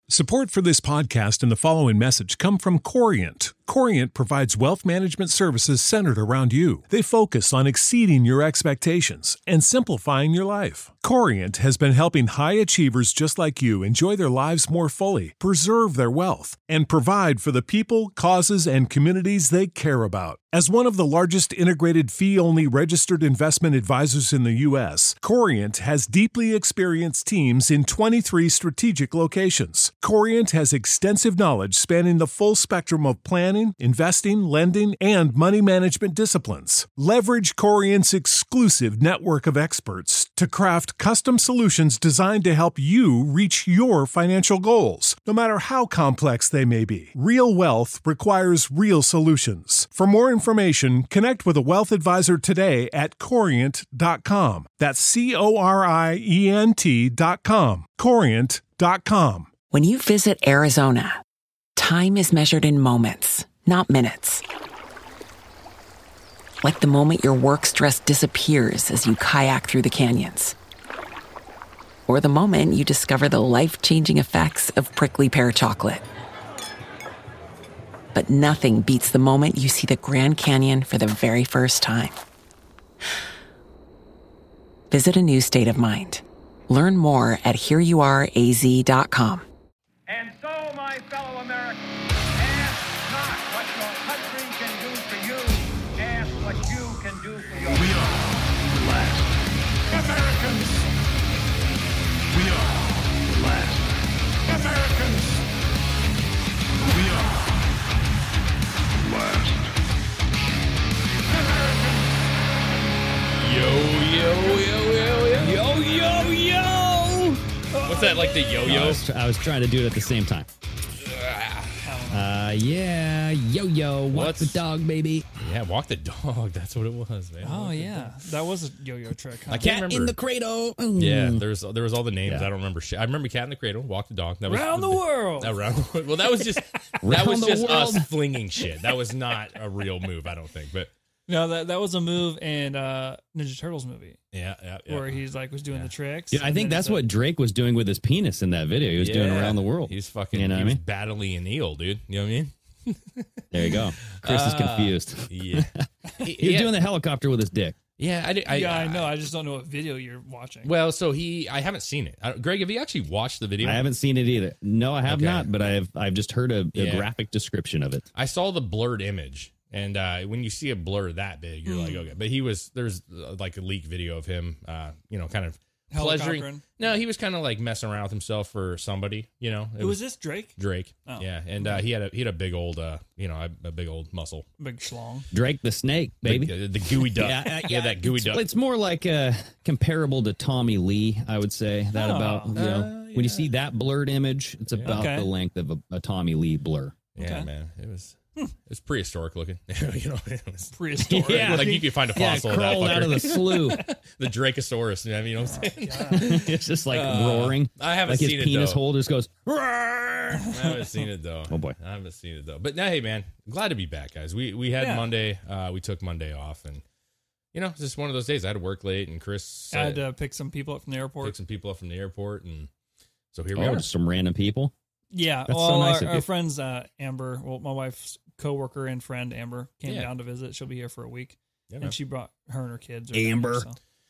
Support for this podcast and the following message come from Corient. Corient provides wealth management services centered around you. They focus on exceeding your expectations and simplifying your life. Corient has been helping high achievers just like you enjoy their lives more fully, preserve their wealth, and provide for the people, causes, and communities they care about. As one of the largest integrated fee-only registered investment advisors in the U.S., Corient has deeply experienced teams in 23 strategic locations. Corient has extensive knowledge spanning the full spectrum of planning, investing, lending, and money management disciplines. Leverage Corient's exclusive network of experts to craft custom solutions designed to help you reach your financial goals, no matter how complex they may be. Real wealth requires real solutions. For more information, connect with a wealth advisor today at Corient.com. That's Corient.com. Corient.com. When you visit Arizona, time is measured in moments, not minutes. Like the moment your work stress disappears as you kayak through the canyons. Or the moment you discover the life-changing effects of prickly pear chocolate. But nothing beats the moment you see the Grand Canyon for the very first time. Visit a new state of mind. Learn more at hereyouareaz.com. And so, my fellow Americans, ask not what your country can do for you, ask what you can do for your We are the last Americans. We are the last Americans. We are the last Americans. Yo. What's that, like the yo-yo? I was trying to do it at the same time. Yeah, yo-yo, walk the dog, baby. Yeah, walk the dog. That's what it was, man. Oh, yeah. That was a yo-yo trick. Huh? I can't remember. In the cradle. Yeah, there was all the names. Yeah. I don't remember shit. I remember Cat in the Cradle, Walk the Dog. That was Around the world. Around the world. Well, that was just us flinging shit. That was not a real move, I don't think. But no, that was a move in Ninja Turtles movie. Yeah. Where he's like was doing the tricks. Yeah, I think that's what Drake was doing with his penis in that video. He was doing around the world. He was fucking, he was battling an eel, dude. You know what I mean? There you go. Chris is confused. Yeah. He was doing the helicopter with his dick. Yeah, I know. I just don't know what video you're watching. Well, so I haven't seen it. Greg, have you actually watched the video? I haven't seen it either. No, I have not, but I've just heard a graphic description of it. I saw the blurred image, and when you see a blur that big, you're like, okay. But there's like a leak video of him, kind of pleasuring. No, he was kind of like messing around with himself for somebody, you know. Who was this, Drake? Drake. Oh. Yeah, and he had a big old, a big old muscle. Big schlong. Drake the snake, baby. The gooey duck. yeah, that gooey duck. It's more like comparable to Tommy Lee, I would say. When you see that blurred image, it's about the length of a Tommy Lee blur. Yeah, man, it was. It's prehistoric looking. It was prehistoric. Yeah, like you could find a fossil crawled out of the slough. The Dracosaurus. You know what I'm saying? It's just like roaring. I haven't like seen it. His penis hole just goes. I haven't seen it though. Oh boy, I haven't seen it though. But now, hey man, glad to be back, guys. We had Monday. We took Monday off, and it's just one of those days. I had to work late, and Chris had to pick some people up from the airport. And so here we are. Just some random people. Yeah, that's so nice our friends, Amber, my wife's coworker and friend, Amber, came down to visit. She'll be here for a week, and she brought her and her kids. Amber.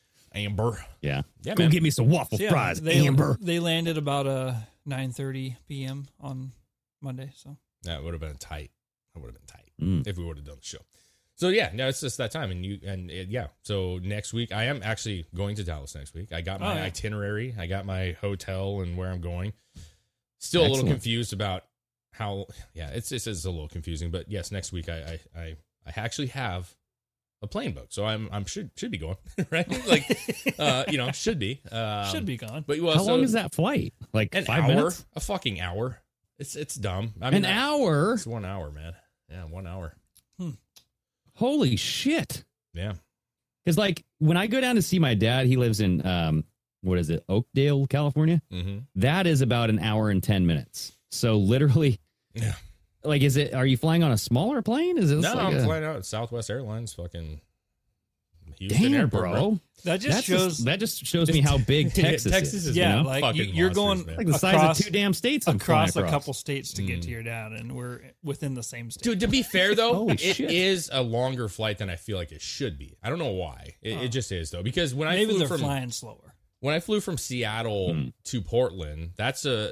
Yeah. Go man. Get me some waffle fries, Amber. They landed about 9:30 p.m. on Monday, so that would have been tight. If we would have done the show. So it's just that time, So next week, I am actually going to Dallas next week. I got my itinerary, I got my hotel and where I'm going. Still a little confused about how. Yeah, it's a little confusing, but yes, next week I actually have a plane booked, so I'm should be going right. Like, should be gone. But how long is that flight? Like an 5 hour, minutes? a fucking hour. It's dumb. I mean, an hour. It's 1 hour, man. Yeah, 1 hour. Holy shit. Yeah. Because like when I go down to see my dad, he lives in Oakdale, California. Mm-hmm. That is about an hour and 10 minutes. So literally, like, are you flying on a smaller plane? I'm flying out at Southwest Airlines, fucking Houston Damn, Airport, bro. That just shows me how big Texas, Texas is. Yeah, you know? like fucking you're monsters, going man. Like the size of 2 damn states I'm across flying a couple states to get to your dad, and we're within the same state. Dude, to be fair though, Holy it shit. is a longer flight than I feel like it should be. I don't know why. It just is though, because when Maybe I flew they're from flying slower. when I flew from Seattle to Portland, that's a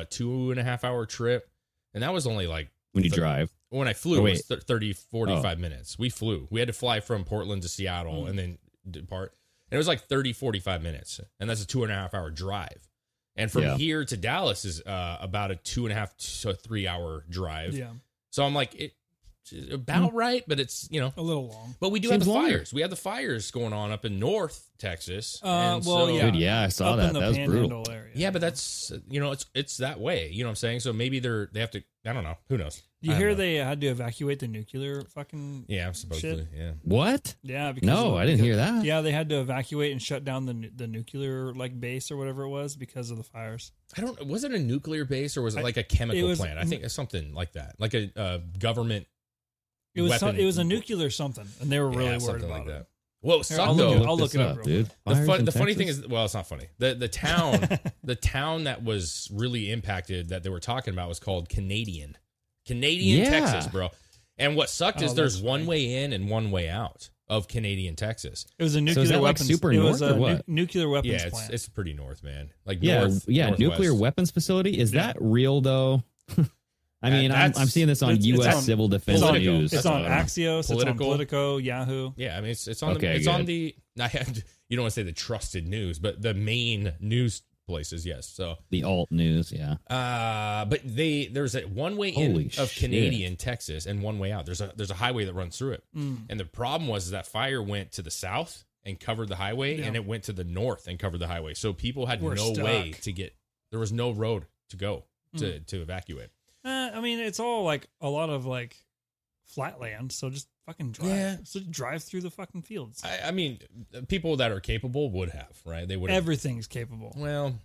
2.5 hour trip, and that was only like when you drive. when I flew, Oh, it was wait. 30, 45 minutes. We flew. We had to fly from Portland to Seattle and then depart. And it was like 30, 45 minutes. And that's a 2.5 hour drive. And from here to Dallas is about a 2.5 to 3 hour drive. Yeah, So I'm like, it's about right, but it's, a little long. But we do Seems have the longer. fires. We have the fires going on up in North Texas. Well, so, yeah. Dude, yeah, I saw Up that. in the That was brutal. Panhandle area. Yeah, but that's, it's that way. You know what I'm saying? So maybe they have to, I don't know. Who knows? You I don't hear know. they had to evacuate the nuclear fucking Yeah, supposedly. shit? Yeah. What? Yeah, because No, I didn't hear that. Yeah, they had to evacuate and shut down the nuclear base or whatever it was because of the fires. I don't. Was it a nuclear base or was it like a chemical was- plant? I think it's something like that, like a government. It was weapon. it was a nuclear something, and they were really worried something about like it. that. Well, it Here, sucked I'll though. look it up, real dude. The, Fires in funny thing Texas? is, well, it's not funny. The town that was really impacted that they were talking about was called Canadian Yeah. Texas, bro. And what sucked is there's that's one funny. way in and one way out of Canadian Texas. It was a nuclear is that like weapons. super it north was or a what? nuclear weapons Yeah, plant. it's pretty north, man. Like Yeah, north, nuclear northwest. weapons facility. Is that real though? I mean, I'm That's- seeing this on it's U.S. on- Civil Defense Politico. News. It's That's on what I know. Axios. Political. It's on Politico, Yahoo. Yeah, I mean it's on Okay, the it's good. on the you don't want to say the trusted news, but the main news places, yes. So The alt news, yeah. but there's a one way Holy in of shit. Canadian Texas and one way out. There's a highway that runs through it. And the problem was that fire went to the south and covered the highway, and it went to the north and covered the highway. So people had We're no stuck. way to get. There was no road to go to evacuate. I mean, it's all a lot of flat land, so just fucking drive. Yeah. So just drive through the fucking fields. I mean, people that are capable would have, right? They would have. Everything's capable. Well,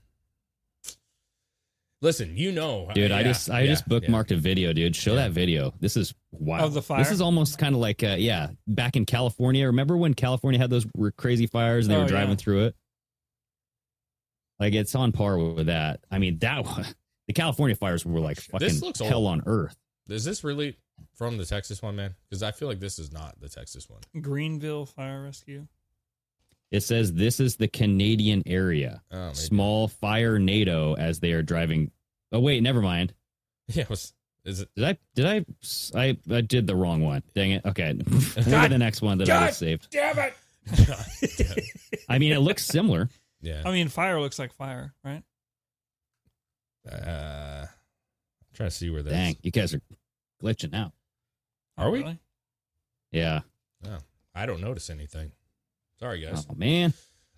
listen, Dude, I just yeah. bookmarked a video, dude. Show that video. This is wild. Of the fire? This is almost kind of like back in California. Remember when California had those crazy fires and they Oh, were driving yeah. through it? Like it's on par with that. I mean, the California fires were like fucking This looks hell old. on earth. Is this really from the Texas one, man? Because I feel like this is not the Texas one. Greenville Fire Rescue. It says this is the Canadian area. Oh, maybe. Small fire NATO as they are driving. Oh wait, never mind. Yeah, is it? I did the wrong one. Dang it. Okay. Maybe the next one that I just saved. Damn it! I mean, it looks similar. Yeah. I mean, fire looks like fire, right? I'm trying to see where that Dang, is. you guys are glitching out. Are we? Really? Yeah. Oh, I don't notice anything. Sorry, guys. Oh man.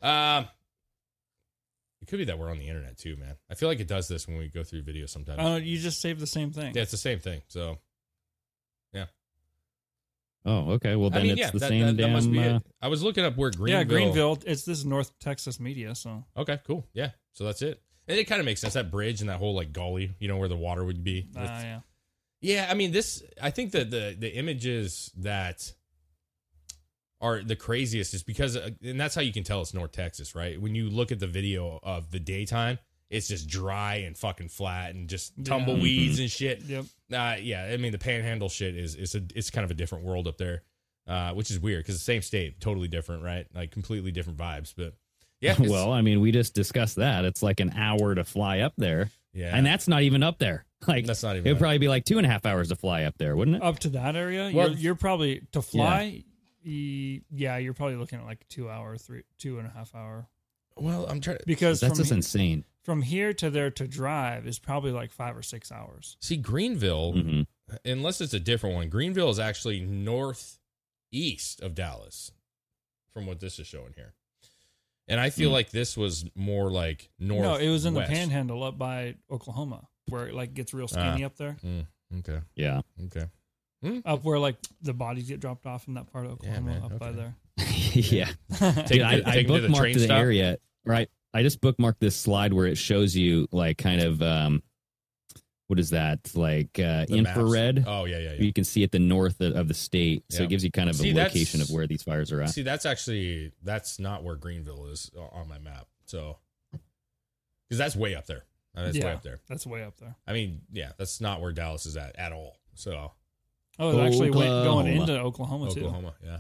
It could be that we're on the internet too, man. I feel like it does this when we go through videos sometimes. Oh, you just saved the same thing. Yeah, it's the same thing. So, yeah. Oh, okay. Well, then it's the same damn. must be it. I was looking up where Greenville. Yeah, Greenville. This is North Texas media, so Okay, cool. Yeah, so that's it. And it kind of makes sense. That bridge and that whole gully, where the water would be. yeah. Yeah, I mean I think that the images that are the craziest is because, and that's how you can tell it's North Texas, right? When you look at the video of the daytime, it's just dry and fucking flat and just tumbleweeds and shit. Yep. Yeah, I mean the Panhandle shit it's kind of a different world up there, which is weird because the same state, totally different, right? Like completely different vibes, but yeah. Well, I mean, we just discussed that. It's like an hour to fly up there. Yeah. And that's not even up there. Like That's not even It would up. probably be like 2.5 hours to fly up there, wouldn't it? Up to that area, Well, you're probably to fly. You're probably looking at 2 hour, 2.5 hour. Well, I'm trying to Because That's from, just insane. from here to there to drive is probably 5 or 6 hours. see Greenville. Mhm. Unless it's a different one, Greenville is actually northeast of Dallas, from what this is showing here. And I feel like this was more like north. No, it was in the Panhandle up by Oklahoma, where it gets real skinny up there. Okay. Yeah. Okay. Up where the bodies get dropped off in that part of Oklahoma, man, up by okay. there. Yeah. Take Dude, I take me to the bookmarked train the stop. area, right? I just bookmarked this slide where it shows you kind of what is that, like infrared? Maps. Oh, yeah. You can see at the north of the state. So it gives you kind of a location of where these fires are at. See, that's not where Greenville is on my map. So, because that's way up there. That's way up there. That's way up there. I mean, yeah, that's not where Dallas is at all. So, it actually went going into Oklahoma too. Yeah.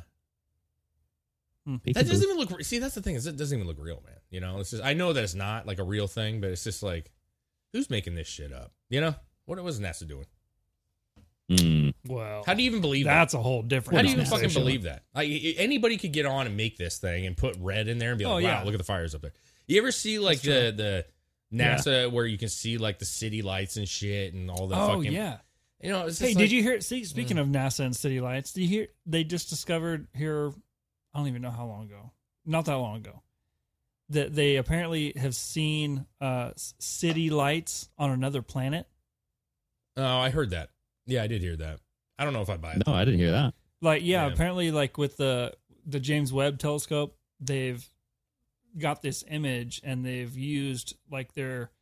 That doesn't even look. See, that's the thing, is it doesn't even look real, man. You know, it's just, I know that it's not like a real thing, but it's just like, who's making this shit up? You know, what was NASA doing? Well, how do you even believe that's that? a whole different. How do you even fucking believe that? Like, anybody could get on and make this thing and put red in there and be like, wow, look at the fires up there. You ever see like the NASA where you can see like the city lights and shit and all the fucking. Yeah. You know, it's hey, did you hear? See, speaking of NASA and city lights, did you hear they just discovered here? I don't even know how long ago. Not that long ago. That they apparently have seen city lights on another planet. Oh, I heard that. Yeah, I did hear that. I don't know if I buy it. No, I didn't hear that. Like, apparently, like with the James Webb Telescope, they've got this image and they've used like their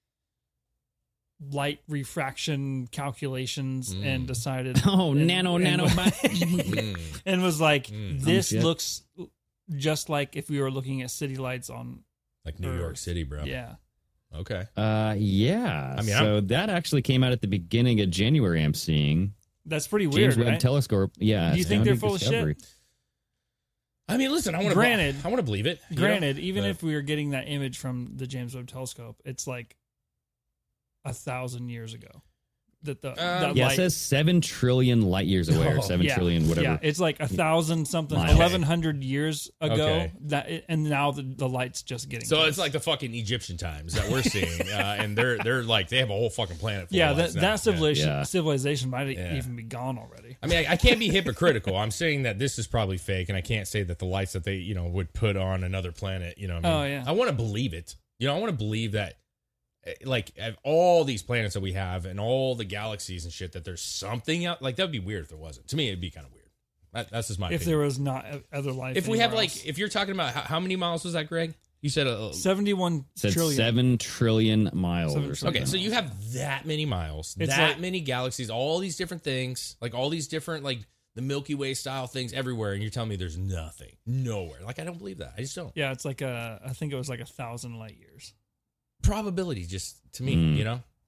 light refraction calculations and decided nano and was like, this looks just like if we were looking at city lights on like New York City, bro. Yeah. Okay. Yeah. I mean, so that actually came out at the beginning of January. I'm seeing that's pretty weird. James Webb right? Telescope. Yeah. Do you think they're full of shit? I mean, listen, I want to believe it. Granted, even if we were getting that image from the James Webb Telescope, it's like 1,000 years ago. That light, it says 7 trillion light years away, or 7 trillion whatever. Yeah, it's like 1,000 something, 1,100 years ago. And now the light's just getting. So it's like the fucking Egyptian times that we're seeing, and they're like they have a whole fucking planet. Full of that civilization might even be gone already. I mean, I can't be hypocritical. I'm saying that this is probably fake, and I can't say that the lights that they would put on another planet. You know what I mean? I want to believe it. I want to believe that. Like all these planets that we have and all the galaxies and shit, that there's something out like that would be weird if there wasn't. To me, it'd be kind of weird. That's just my opinion. If there was not other life. If we have if you're talking about how many miles was that, Greg? You said 71 trillion. 7 trillion miles. Or something. Okay, so you have that many miles, many galaxies, all these different things, like all these different like the Milky Way style things everywhere, and you're telling me there's nothing, nowhere. Like I don't believe that. I just don't. Yeah, it's like I think it was like 1,000 light years. Probability, just to me,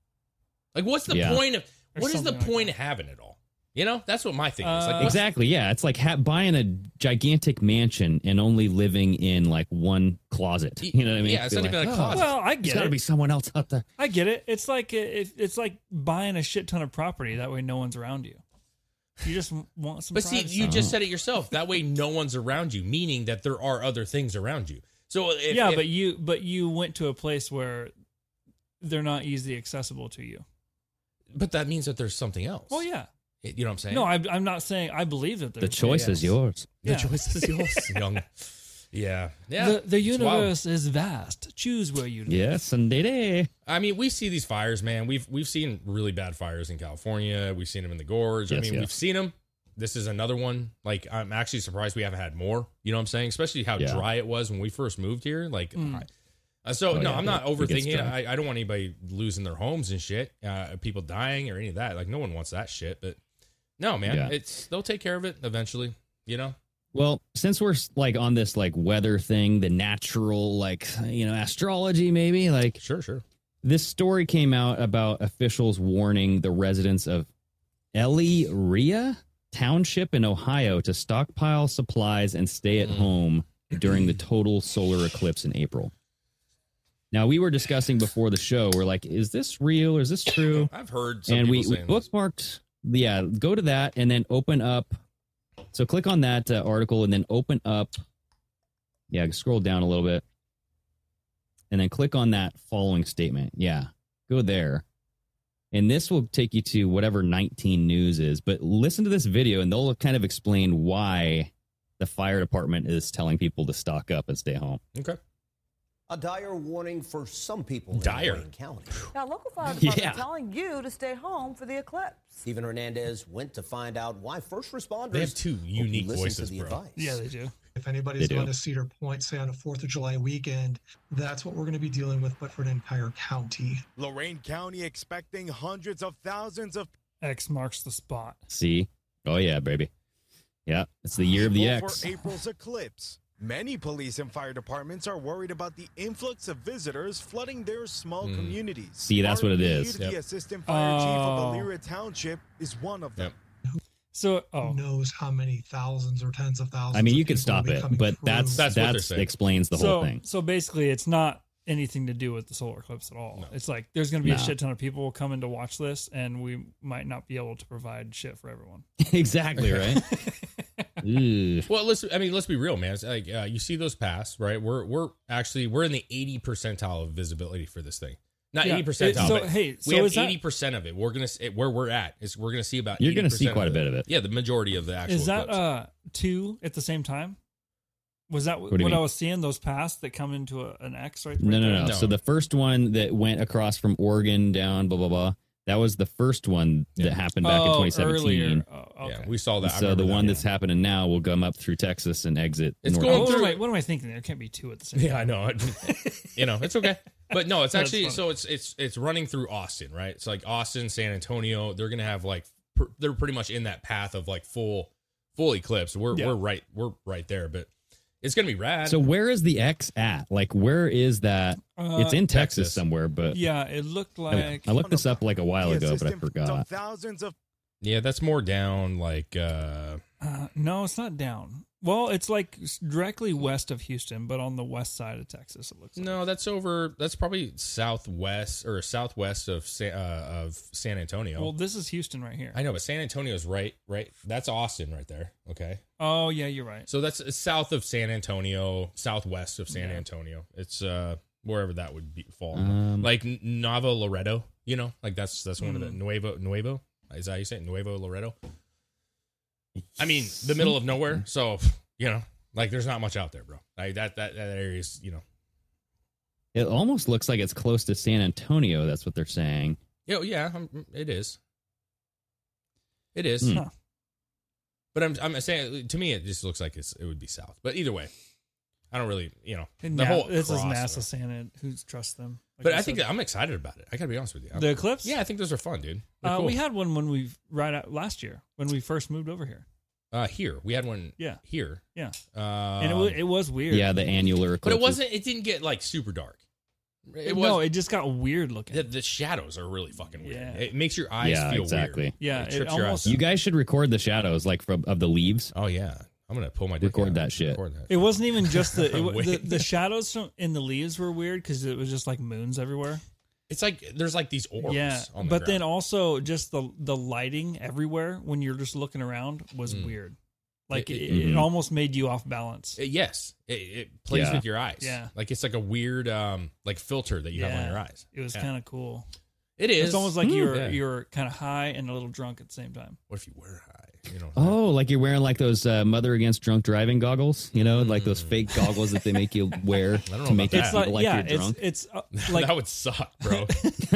like what's the point of what is the point of having it all? That's what my thing is. Like, exactly, yeah. It's like buying a gigantic mansion and only living in like one closet. You know what I mean? Yeah, it's not even a closet. Well, I get it. There's got to be someone else out there. I get it. It's like buying a shit ton of property. That way, no one's around you. You just want some. But see, you just said it yourself. That way, no one's around you, meaning that there are other things around you. So but you went to a place where they're not easily accessible to you. But that means that there's something else. Well, yeah. You know what I'm saying? No, I'm not saying I believe that. The choice is yours. The choice is yours, young. Yeah. The universe is vast. Choose where you live. Yes, indeed. I mean, we see these fires, man. We've seen really bad fires in California. We've seen them in the gorge. Yes, we've seen them. This is another one. Like, I'm actually surprised we haven't had more. You know what I'm saying? Especially how dry it was when we first moved here. Like, I'm not overthinking it. I don't want anybody losing their homes and shit. People dying or any of that. Like, no one wants that shit. But no, man, they'll take care of it eventually. Well, since we're like on this like weather thing, the natural astrology, maybe like sure. This story came out about officials warning the residents of Elyria Township in Ohio to stockpile supplies and stay at home during the total solar eclipse in April. Now, we were discussing before the show, we're like, is this real or is this true? I've heard some and people we bookmarked, go to that and then open up. So click on that article and then open up. Yeah, scroll down a little bit. And then click on that following statement. Yeah, go there. And this will take you to whatever 19 News is. But listen to this video, and they'll kind of explain why the fire department is telling people to stock up and stay home. Okay. A dire warning for some people in Wayne County. Now, local fire department telling you to stay home for the eclipse. Stephen Hernandez went to find out why first responders. They have two unique voices, to the bro. advice. Yeah, they do. If anybody's going to Cedar Point, say on a 4th of July weekend, that's what we're going to be dealing with, but for an entire county. Lorain County expecting hundreds of thousands of... X marks the spot. See? Oh, yeah, baby. Yeah, it's the year of the X. For April's eclipse. Many police and fire departments are worried about the influx of visitors flooding their small communities. See, that's what it is. The assistant fire chief of Elyria Township is one of them. So, who knows how many thousands or tens of thousands? I mean, you could stop it, but that's explains the whole thing. So basically, it's not anything to do with the solar eclipse at all. No. It's like there's going to be a shit ton of people coming to watch this, and we might not be able to provide shit for everyone. Exactly right. Well, let's be real, man. It's like you see those pass, right? We're in the 80 percentile of visibility for this thing. Not 80 percentile, but we have 80% of it. We're gonna where we're at is we're gonna see about. You're gonna see quite a bit of it. Yeah, the majority of the actual. Is that 2 at the same time? Was that what I was seeing? Those pass that come into an X right there? No. So the first one that went across from Oregon down, blah blah blah. That was the first one that happened back in 2017. Okay. Yeah, we saw that. So the one that's happening now will come up through Texas and exit. It's going through. What am I thinking? There can't be 2 at the same time. Yeah, I know. It's okay. But no, it's actually so it's running through Austin, right? It's like Austin, San Antonio. They're gonna have they're pretty much in that path of like full eclipse. We're right there, but it's gonna be rad. So where is the X at? Like where is that? It's in Texas somewhere, but yeah, it looked like I looked this up like a while ago, but I forgot. Yeah, that's more down. Like no, it's not down. Well, it's like directly west of Houston, but on the west side of Texas. It looks like. No, that's probably southwest of San Antonio. Well, this is Houston right here. I know, but San Antonio's right. That's Austin right there. Okay. Oh yeah, you're right. So that's south of San Antonio, southwest of San Antonio. It's wherever that would fall, like Nuevo Laredo. Like that's one of the Nuevo. Is that how you say it? Nuevo Laredo. I mean, the middle of nowhere. So, like there's not much out there, bro. Like that area is, It almost looks like it's close to San Antonio. That's what they're saying. Yeah, it is. It is. Huh. But I'm saying, to me, it just looks like it would be south. But either way, I don't really, this is NASA Santa. Who trusts them? But I think I'm excited about it. I gotta be honest with you. The eclipse? Yeah, I think those are fun, dude. Cool. We had one when last year when we first moved over here. Here we had one. Yeah. Here. Yeah. And it was weird. Yeah, the annular eclipse. But it didn't get like super dark. It just got weird looking. The shadows are really fucking weird. Yeah. It makes your eyes feel weird. Yeah, it almost. You guys should record the shadows like of the leaves. Oh yeah. I'm gonna pull my dick record out. that shit. Record that. It wasn't even just the shadows in the leaves were weird because it was just like moons everywhere. It's like there's like these orbs. Yeah, on the but ground. then also just the lighting everywhere when you're just looking around was weird. Like it almost made you off balance. Yes, it plays with your eyes. Yeah, like it's like a weird like filter that you have on your eyes. It was kind of cool. It is. It's almost like you're kind of high and a little drunk at the same time. What if you were high? Oh, like you're wearing like those Mother Against Drunk Driving goggles, like those fake goggles that they make you wear to make you feel like you're drunk. It's like that would suck, bro.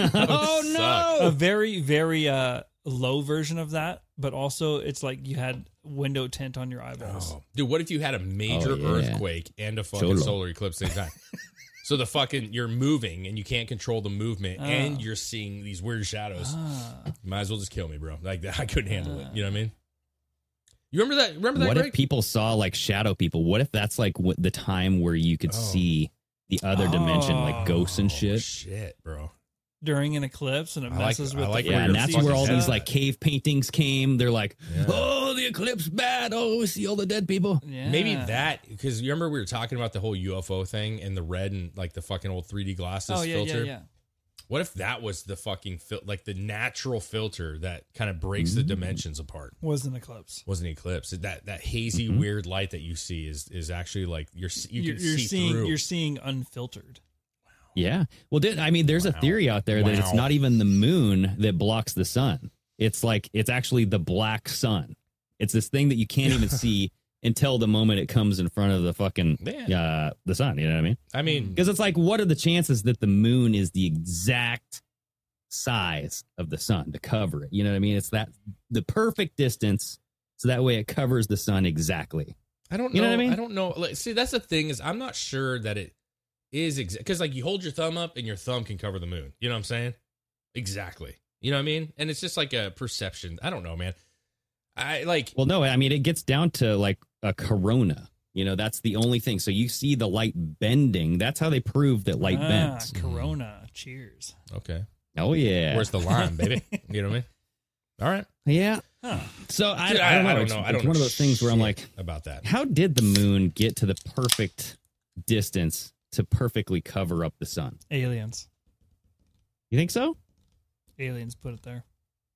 Oh no! A very very low version of that, but also it's like you had window tint on your eyeballs. Oh. Dude, what if you had a major earthquake and a fucking solar eclipse at the same time? So you're moving and you can't control the movement and you're seeing these weird shadows. You might as well just kill me, bro. Like I couldn't handle it. You know what I mean? You remember that? What Greg? if people saw like shadow people? What if that's like the time where you could see the other dimension, like ghosts and shit? Shit, bro. During an eclipse and it messes with the and that's where all these like cave paintings came. They're like, oh, the eclipse bad. Oh, we see all the dead people. Yeah. Maybe that, because you remember we were talking about the whole UFO thing and the red and like the fucking old 3D glasses filter? Yeah. What if that was the fucking like the natural filter that kind of breaks the dimensions apart? Was an eclipse. That hazy weird light that you see is actually like you can see through. You're seeing unfiltered. Yeah. Well, there's a theory out there that it's not even the moon that blocks the sun. It's actually the black sun. It's this thing that you can't even see until the moment it comes in front of the fucking the sun. You know what I mean? Because it's like, what are the chances that the moon is the exact size of the sun to cover it? You know what I mean? It's the perfect distance, so that way it covers the sun exactly. I don't know. You know what I mean? I don't know. Like, see, that's the thing is I'm not sure that it is because like you hold your thumb up and your thumb can cover the moon. You know what I'm saying? Exactly. You know what I mean? And it's just like a perception. I don't know, man. Well, no, I mean, it gets down to like a corona. You know, that's the only thing. So you see the light bending. That's how they prove that light bends. Corona. Cheers. Okay. Oh, yeah. Where's the line, baby? You know what I mean? All right. Yeah. Huh. So I don't know. I don't It's know one of those things where I'm like, about that. How did the moon get to the perfect distance to perfectly cover up the sun? Aliens. You think so? Aliens put it there.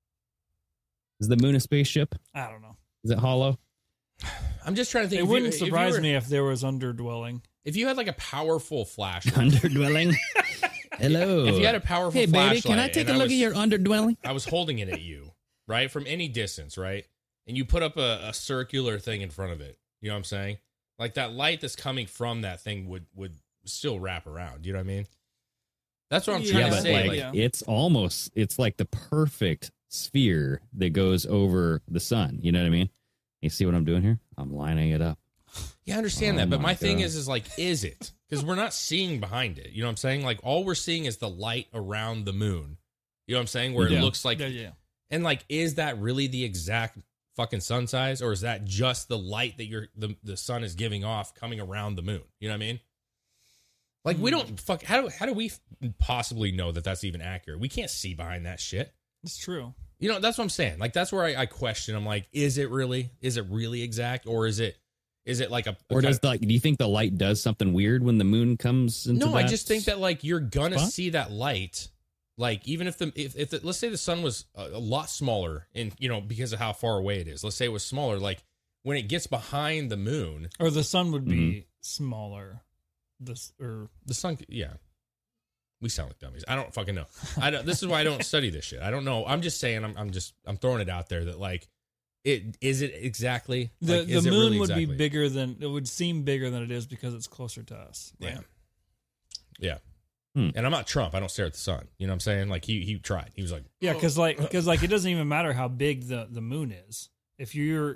Is the moon a spaceship? I don't know. Is it hollow? I'm just trying to think. It wouldn't surprise me if there was underdwelling. If you had like a powerful flashlight. Underdwelling? Hello. If you had a powerful hey, flashlight. Hey, baby, can I take a look at your underdwelling? I was holding it at you, right? From any distance, right? And you put up a circular thing in front of it. You know what I'm saying? Like that light that's coming from that thing would still wrap around. You know what I mean? That's what I'm trying to say. Like, it's like the perfect sphere that goes over the sun. You know what I mean? You see what I'm doing here? I'm lining it up. Yeah, I understand that. But my thing is like, is it? Because we're not seeing behind it. You know what I'm saying? Like, all we're seeing is the light around the moon. You know what I'm saying? Where it looks like. Yeah. And like, is that really the exact fucking sun size? Or is that just the light that the sun is giving off coming around the moon? You know what I mean? Like, we don't how do we possibly know that that's even accurate? We can't see behind that shit. It's true. You know, that's what I'm saying. Like, that's where I question. I'm like, is it really exact? Or is it like or does do you think the light does something weird when the moon comes into No, I just think that like you're gonna see that light. Like, even if let's say the sun was a lot smaller and, you know, because of how far away it is, let's say it was smaller, like when it gets behind the moon, or the sun would be smaller. The sun, yeah. We sound like dummies. I don't fucking know. This is why I don't study this shit. I don't know. I'm just saying. I'm throwing it out there that like, is it exactly the is moon it really would exactly? be bigger than it would seem bigger than it is because it's closer to us. Right? Yeah. And I'm not Trump. I don't stare at the sun. You know what I'm saying? Like he tried. He was like, yeah, because it doesn't even matter how big the moon is. If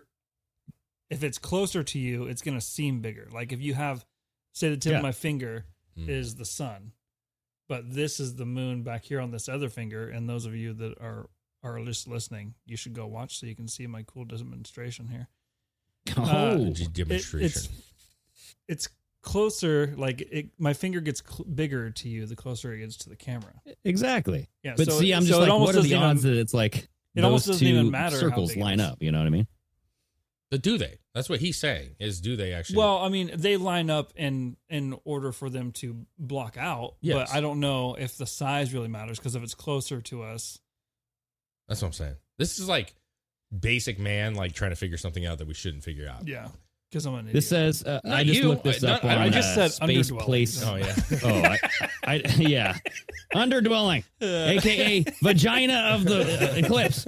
it's closer to you, it's gonna seem bigger. Like if you have, say, the tip of my finger is the sun, but this is the moon back here on this other finger. And those of you that are just listening, you should go watch so you can see my cool demonstration here. Demonstration. It's closer. Like my finger gets bigger to you the closer it gets to the camera. Exactly. Yeah. But see, I'm just like, what are the odds that it's like it almost those doesn't two even matter circles line up? You know what I mean? But do they? That's what he's saying. Is do they actually? Well, I mean, they line up in order for them to block out. Yes. But I don't know if the size really matters because if it's closer to us. That's what I'm saying. This is like basic man, like trying to figure something out that we shouldn't figure out. Yeah. Because I'm an idiot. This says, I just looked this up on I just said Space underdwelling. Place. Oh, yeah. Yeah. Underdwelling, a.k.a. vagina of the eclipse.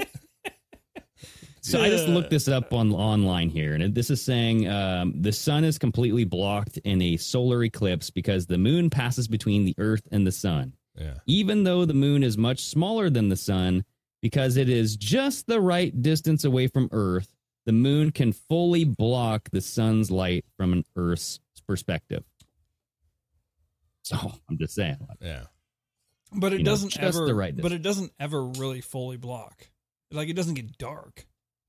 So I just looked this up online here, and this is saying the sun is completely blocked in a solar eclipse because the moon passes between the Earth and the sun. Yeah. Even though the moon is much smaller than the sun, because it is just the right distance away from Earth, the moon can fully block the sun's light from an Earth's perspective. So I'm just saying. Yeah. But it doesn't ever. The right but it doesn't ever really fully block. Like it doesn't get dark.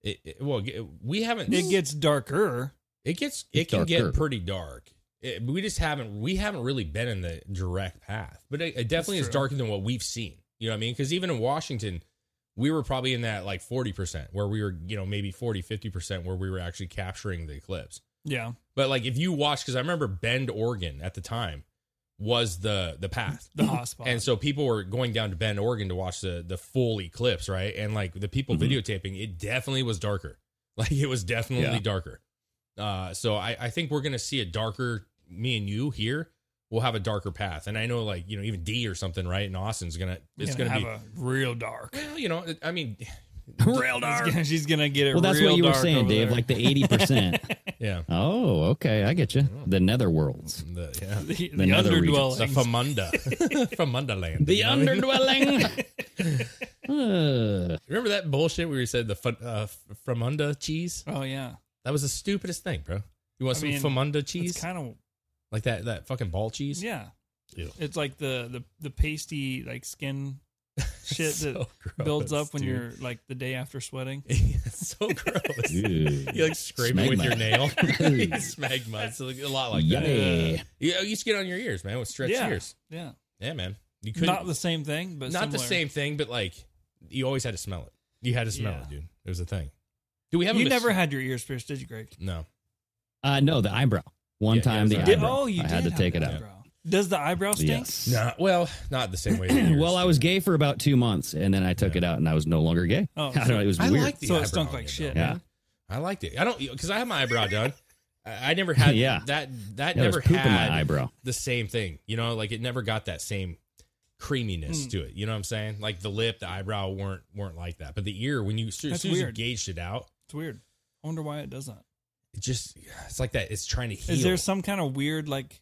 We haven't. It gets darker. It can get pretty dark. We haven't really been in the direct path, but it definitely is darker than what we've seen. You know what I mean? Because even in Washington, we were probably in that like 40% where we were, you know, maybe 40, 50% where we were actually capturing the eclipse. Yeah. But like if you watch, because I remember Bend, Oregon at the time was the path, the hotspot. And so people were going down to Bend, Oregon to watch the full eclipse, right? And like the people videotaping, it definitely was darker. Like it was definitely darker. So I think we're going to see a darker, me and you here will have a darker path. And I know like, you know, even D or something, right? In Austin's going to be a real dark. Well, you know, I mean, real dark. She's going to get it. Well, that's real what you were dark saying, Dave, there. like the 80%. Yeah. Oh, okay. I get you. The netherworlds. The nether underdwellings. The Famunda. Famunda land. The underdwelling. Remember that bullshit where we said the Famunda cheese? Oh, yeah. That was the stupidest thing, bro. You want some Famunda cheese? It's kind of like that fucking ball cheese. Yeah. Ew. It's like the pasty like skin shit So that gross, builds up when dude. you're like the day after sweating. It's so gross. You like scrape it with your nail. Smegma. It's a lot like that. You used to get on your ears, man, with stretched ears. Yeah. Yeah, man. You couldn't. Not the same thing, but not the similar. same thing, but like you always had to smell it. You had to smell it, dude. It was a thing. Do we have? You never had your ears pierced, did you, Greg? No. No, the eyebrow. One time the eyebrow. You I had to did take have it the out. eyebrow. Does the eyebrow stink? Yes. No, well, not the same way. Well, I was gay for about 2 months, and then I took it out, and I was no longer gay. Oh, I don't know, it was I weird. liked the So it eyebrow stunk on like you, shit. though, Yeah. man. I liked it. I don't because I have my eyebrow done. I never had that there never was poop in my had eyebrow. the same thing. You know, like it never got that same creaminess to it. You know what I'm saying? Like the lip, the eyebrow weren't like that. But the ear, when you as soon as you weird. gauged it out, It's weird. I wonder why it does that. it's like that. It's trying to heal. Is there some kind of weird like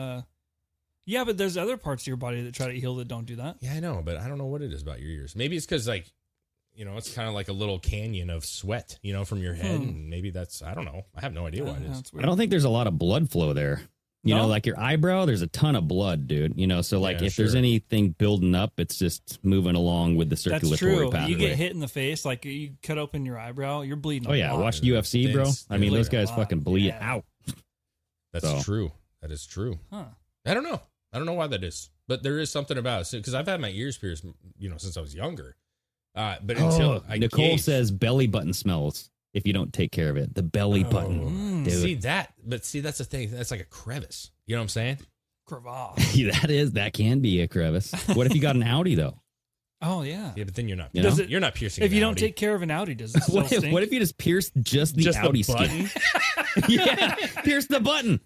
yeah, but there's other parts of your body that try to heal that don't do that. Yeah, I know, but I don't know what it is about your ears. Maybe it's because like, you know, it's kind of like a little canyon of sweat, you know, from your head. And maybe that's, I don't know. I have no idea what it is. That's weird. I don't think there's a lot of blood flow there. You know, like your eyebrow, there's a ton of blood, dude. You know, so like if there's anything building up, it's just moving along with the circulatory That's true. pathway. You get hit in the face, like you cut open your eyebrow, you're bleeding. Oh yeah, watch UFC, bro. I mean, those guys fucking bleed out. That's true. That is true. Huh. I don't know. I don't know why that is, but there is something about it because I've had my ears pierced, you know, since I was younger. But until Nicole says belly button smells if you don't take care of it. The belly button, dude. See that? But see, that's the thing. That's like a crevice. You know what I'm saying? Crevasse. that can be a crevice. What if you got an Audi though? Oh yeah. Yeah, but then you're not. You know? You're not piercing. If you an don't Audi. take care of an Audi, does it still What if, stink? what if you just pierce just the Audi skin? Yeah, pierce the button.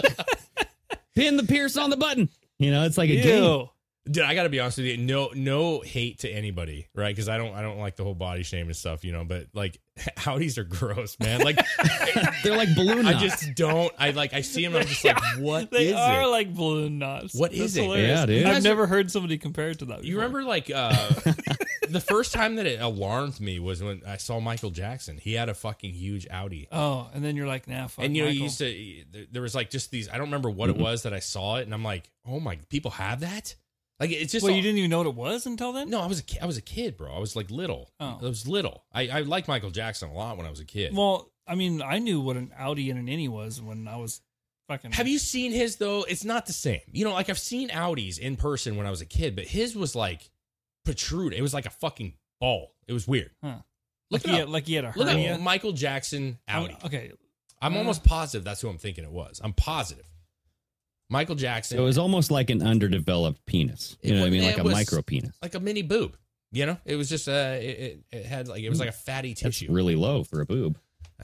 Pin the pierce on the button. You know, it's like a game. Dude, I got to be honest with you. No hate to anybody, right? Because I don't like the whole body shame and stuff, you know. But like, Audis are gross, man. Like, they're like balloon I knots. just don't. I see them. I'm just like, what They is are it? like balloon knots. What is That's it? hilarious. Yeah, dude. I've never heard somebody compare it to that. You before. remember like the first time that it alarmed me was when I saw Michael Jackson. He had a fucking huge Audi. Oh, and then you're like, nah, fuck. And you know, Michael. you used to. There was like just these. I don't remember what it was that I saw it, and I'm like, oh my, people have that. Like it's just. Well, you didn't even know what it was until then. No, I was a kid, bro. I was like little. Oh. I was little. I liked Michael Jackson a lot when I was a kid. Well, I mean, I knew what an Audi and an Innie was when I was fucking. Have you seen his though? It's not the same. You know, like I've seen Audis in person when I was a kid, but his was like protrude. It was like a fucking ball. It was weird. Huh. Look Like he had a Look hernia. at Michael Jackson Audi. Okay. I'm almost positive that's who I'm thinking it was. I'm positive. Michael Jackson. It was almost like an underdeveloped penis. You know what I mean? Like a micro penis. Like a mini boob. You know? It was just it had like it was like a fatty That's tissue. really low for a boob.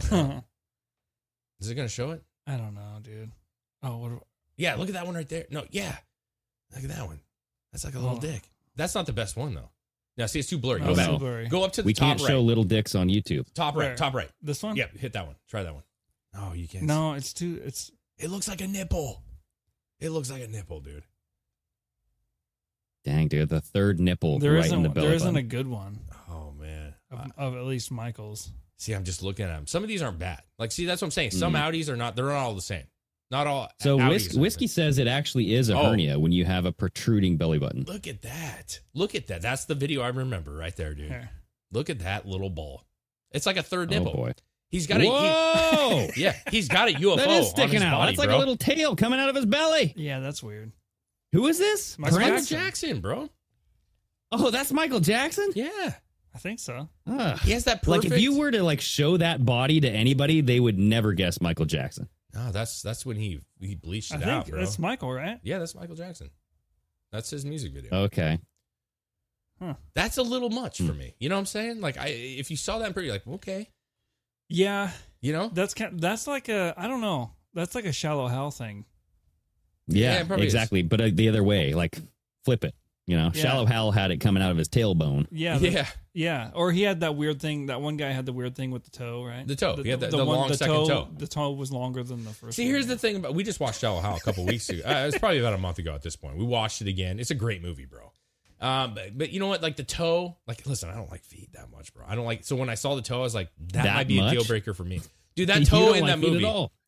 Is it gonna show it? I don't know, dude. Oh, what? Yeah, look at that one right there. No, yeah. Look at that one. That's like a little dick. That's not the best one though. Now see, it's too blurry. No, Go it's back. too blurry. Go up to the We top can't right. show little dicks on YouTube. Top right. Where? Top right. This one? Yeah, hit that one. Try that one. Oh, you can't. No, it's too. It's. It looks like a nipple. It looks like a nipple, dude. Dang, dude, the third nipple There right isn't. in the belly There isn't a button. good one Oh man. of at least Michael's. See, I'm just looking at them. Some of these aren't bad. Like, see, that's what I'm saying. Some Audis are not. They're not all the same. Not all. So Audis are whiskey the says it actually is a hernia when you have a protruding belly button. same. Look at that. Look at that. That's the video I remember right there, dude. Here. Look at that little ball. It's like a third Oh nipple. boy! He's got a. Whoa! Yeah, he's got a UFO That is on sticking his out. body, That's like bro. a little tail coming out of his belly. Yeah, that's weird. Who is this? Michael Michael Prince? Jackson, bro. Oh, that's Michael Jackson. Yeah, I think so. Ugh. he has that perfect. Like if you were to like show that body to anybody, they would never guess Michael Jackson. No, that's when he bleached I it think out, bro. that's Michael, right? Yeah, that's Michael Jackson. That's his music video. Okay. That's a little much for me. You know what I'm saying? Like, if you saw that, you're like, okay, Yeah, you know. that's like a. I don't know. That's like a shallow hell thing. Yeah, it probably exactly. But the other way, like flip it. You know, Yeah. Shallow Hal had it coming out of his tailbone. Yeah, yeah. Or he had that weird thing. That one guy had the weird thing with the toe, right? The toe. He had the long second toe. The toe was longer than the first. See, one. here's the thing about we just watched Shallow Hal a couple weeks ago. It was probably about a month ago at this point. We watched it again. It's a great movie, bro. But you know what? Like the toe. Like, listen, I don't like feet that much, bro. I don't like. So when I saw the toe, I was like, that might be much? a deal breaker for me, dude. That You toe don't in like that feet at movie. all.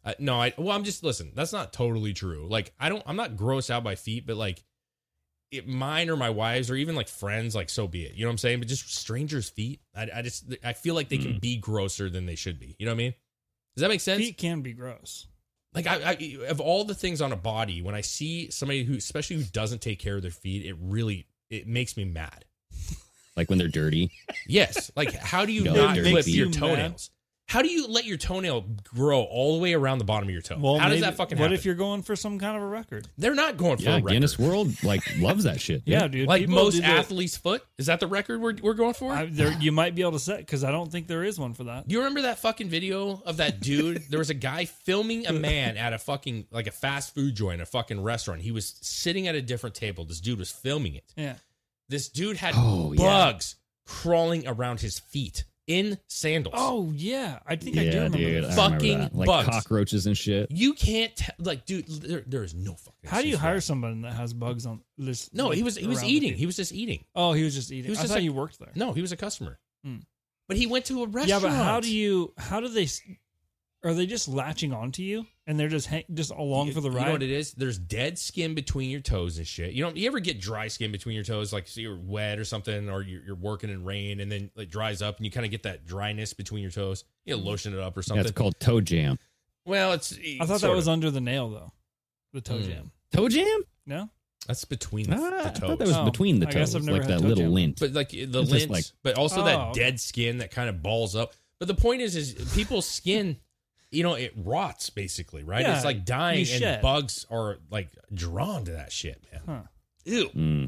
I'm just, listen, that's not totally true. Like, I'm not grossed out by feet, but like mine or my wife's or even like friends, like, so be it. You know what I'm saying? But just strangers' feet, I feel like they can be grosser than they should be. You know what I mean? Does that make sense? Feet can be gross. Like, I of all the things on a body, when I see somebody who, especially who doesn't take care of their feet, it makes me mad. Like when they're dirty? Yes. Like, how do you not clip your toenails? How do you let your toenail grow all the way around the bottom of your toe? Well, how does that fucking happen? What if you're going for some kind of a record? They're not going for a record. Guinness World loves that shit. Yeah, dude. Like most athletes' foot? Is that the record we're going for? You might be able to set, because I don't think there is one for that. You remember that fucking video of that dude? There was a guy filming a man at a fucking, like a fast food joint, a fucking restaurant. He was sitting at a different table. This dude was filming it. Yeah. This dude had bugs crawling around his feet. In sandals. Oh, yeah. I think I do remember that. Fucking that. Like bugs. Cockroaches and shit. You can't like, dude, there is no fucking. How do you hire someone that has bugs on this? No, he was eating. He was just eating. Oh, he was just eating. I thought you worked there. No, he was a customer. But he went to a restaurant. Yeah, but how do they, are they just latching onto you and they're just along for the ride? You know what it is? There's dead skin between your toes and shit. You ever get dry skin between your toes, like so you're wet or something, or you're working in rain and then it dries up and you kind of get that dryness between your toes. You lotion it up or something. That's called toe jam. Well, I thought that was under the nail though. The toe jam. Toe jam? No. That's between the toes. I thought that was between the toes. I guess I've never like had that toe little jam. lint. But like the lint, but also that dead skin that kind of balls up. But the point is people's skin, it rots basically, right? Yeah, it's like dying, and shed. bugs are like drawn to that shit, man. Huh. Ew.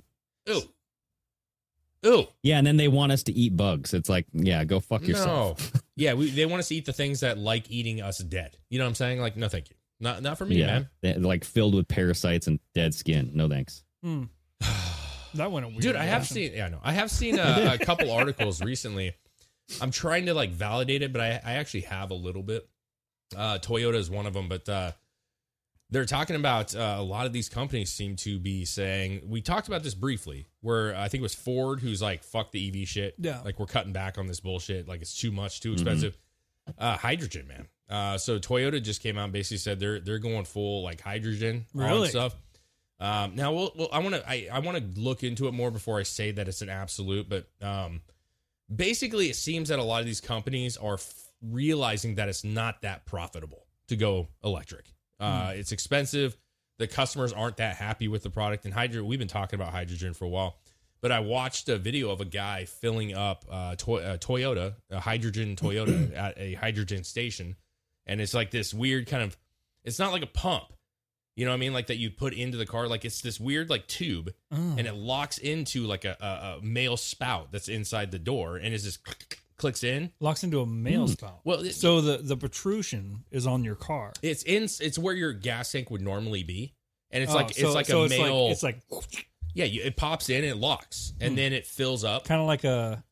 Ew. Yeah, and then they want us to eat bugs. It's like, yeah, go fuck yourself. No. Yeah, they want us to eat the things that like eating us dead. You know what I'm saying? Like, no, thank you. Not for me, man. They're like filled with parasites and dead skin. No thanks. That went a weird Dude, direction. I have seen a couple articles recently. I'm trying to like validate it, but I actually have a little bit. Toyota is one of them, but they're talking about a lot of these companies seem to be saying, we talked about this briefly, where I think it was Ford who's like, fuck the EV shit. Yeah. Like, we're cutting back on this bullshit. Like, it's too much, too expensive. Hydrogen, man. So Toyota just came out and basically said they're going full like hydrogen on stuff. Now I want to look into it more before I say that it's an absolute, but basically it seems that a lot of these companies are realizing that it's not that profitable to go electric. It's expensive. The customers aren't that happy with the product. And hydrogen, we've been talking about hydrogen for a while, but I watched a video of a guy filling up a hydrogen Toyota at a hydrogen station. And it's like this weird kind of, it's not like a pump, you know what I mean? Like that you put into the car. Like it's this weird like tube and it locks into like a male spout that's inside the door. And it's just clicks in. Locks into a male spout. Well, so the protrusion is on your car. It's where your gas tank would normally be. And it's a male. It's like yeah, it pops in and it locks and then it fills up. Kind of like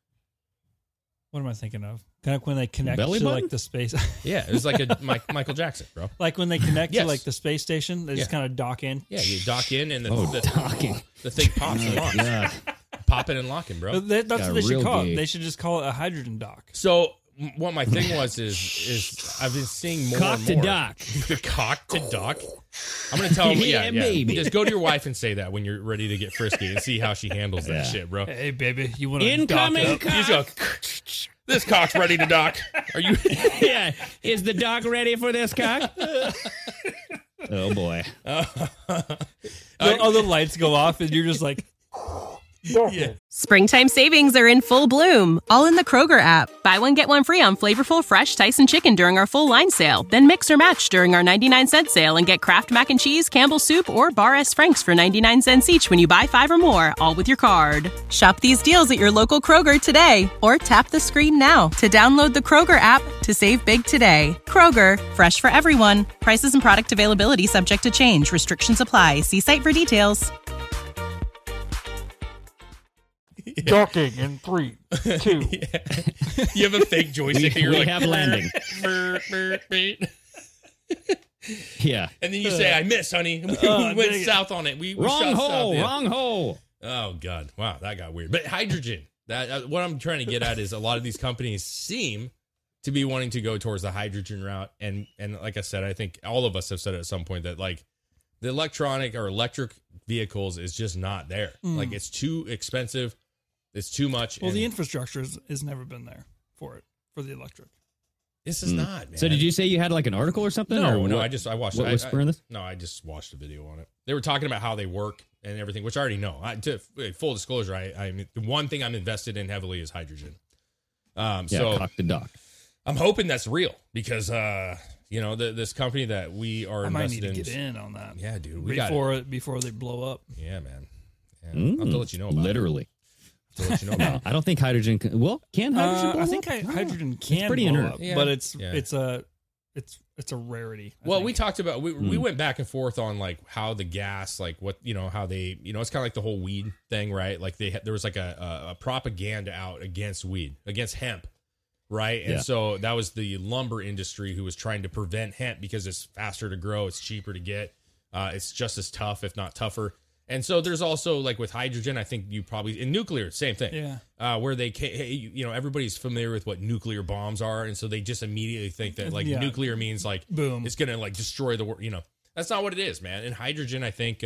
what am I thinking of? Kind of when they connect Belly to button? like the space. Yeah, it was like a Michael Jackson, bro. Like when they connect to like the space station, they just kind of dock in. Yeah, you dock in and docking. The thing pops and locks. Yeah. Popping and locking, bro. That's what they should call it. gauge. They should just call it a hydrogen dock. So what my thing was is I've been seeing more Cock and to more. dock. The cock to dock. I'm gonna tell him, Yeah, baby. Just go to your wife and say that when you're ready to get frisky and see how she handles that shit, bro. Hey, baby, you want to Incoming dock up? cock. You just go, this cock's ready to dock. Are you? Yeah. Is the dog ready for this cock? Oh, boy. All the lights go off, and you're just like, Yeah. Springtime savings are in full bloom, all in the Kroger app. Buy one, get one free on flavorful, fresh Tyson chicken during our full line sale. Then mix or match during our 99-cent sale and get Kraft Mac and Cheese, Campbell's Soup, or Bar S. Frank's for 99 cents each when you buy 5 or more, all with your card. Shop these deals at your local Kroger today, or tap the screen now to download the Kroger app to save big today. Kroger, fresh for everyone. Prices and product availability subject to change. Restrictions apply. See site for details. docking in 3, 2. You have a fake joystick and you're we like, have landing. Yeah. And then you say, I miss, honey. We went south on it. We Wrong shot hole. south, yeah. Wrong hole. Oh, God. Wow, that got weird. But hydrogen, what I'm trying to get at is a lot of these companies seem to be wanting to go towards the hydrogen route. And like I said, I think all of us have said at some point that like the electronic or electric vehicles is just not there. Like it's too expensive. It's too much. Well, the infrastructure has never been there for the electric. This is not, man. So did you say you had like an article or something? No, or no, what? I watched what it. was spurring this? No, I just watched a video on it. They were talking about how they work and everything, which I already know. Full disclosure, I the one thing I'm invested in heavily is hydrogen. So cock to dock. I'm hoping that's real because this company that we are invested in. I might need to get in on that. Yeah, dude. Before they blow up. Yeah, man. Yeah. I'll have to let you know about literally. it. To let you know about it. I don't think hydrogen can hydrogen blow I think up? hydrogen can It's pretty blow inert. up, Yeah. but it's a rarity. I think. We talked about we went back and forth on like how the gas, like what how they it's kind of like the whole weed thing, right? Like there was like a propaganda out against weed, against hemp, right? And so that was the lumber industry who was trying to prevent hemp because it's faster to grow, it's cheaper to get, it's just as tough, if not tougher. And so there's also like with hydrogen, I think you probably in nuclear, same thing. Yeah. Where they everybody's familiar with what nuclear bombs are, and so they just immediately think that like nuclear means like boom, it's gonna like destroy the world. That's not what it is, man. And hydrogen, I think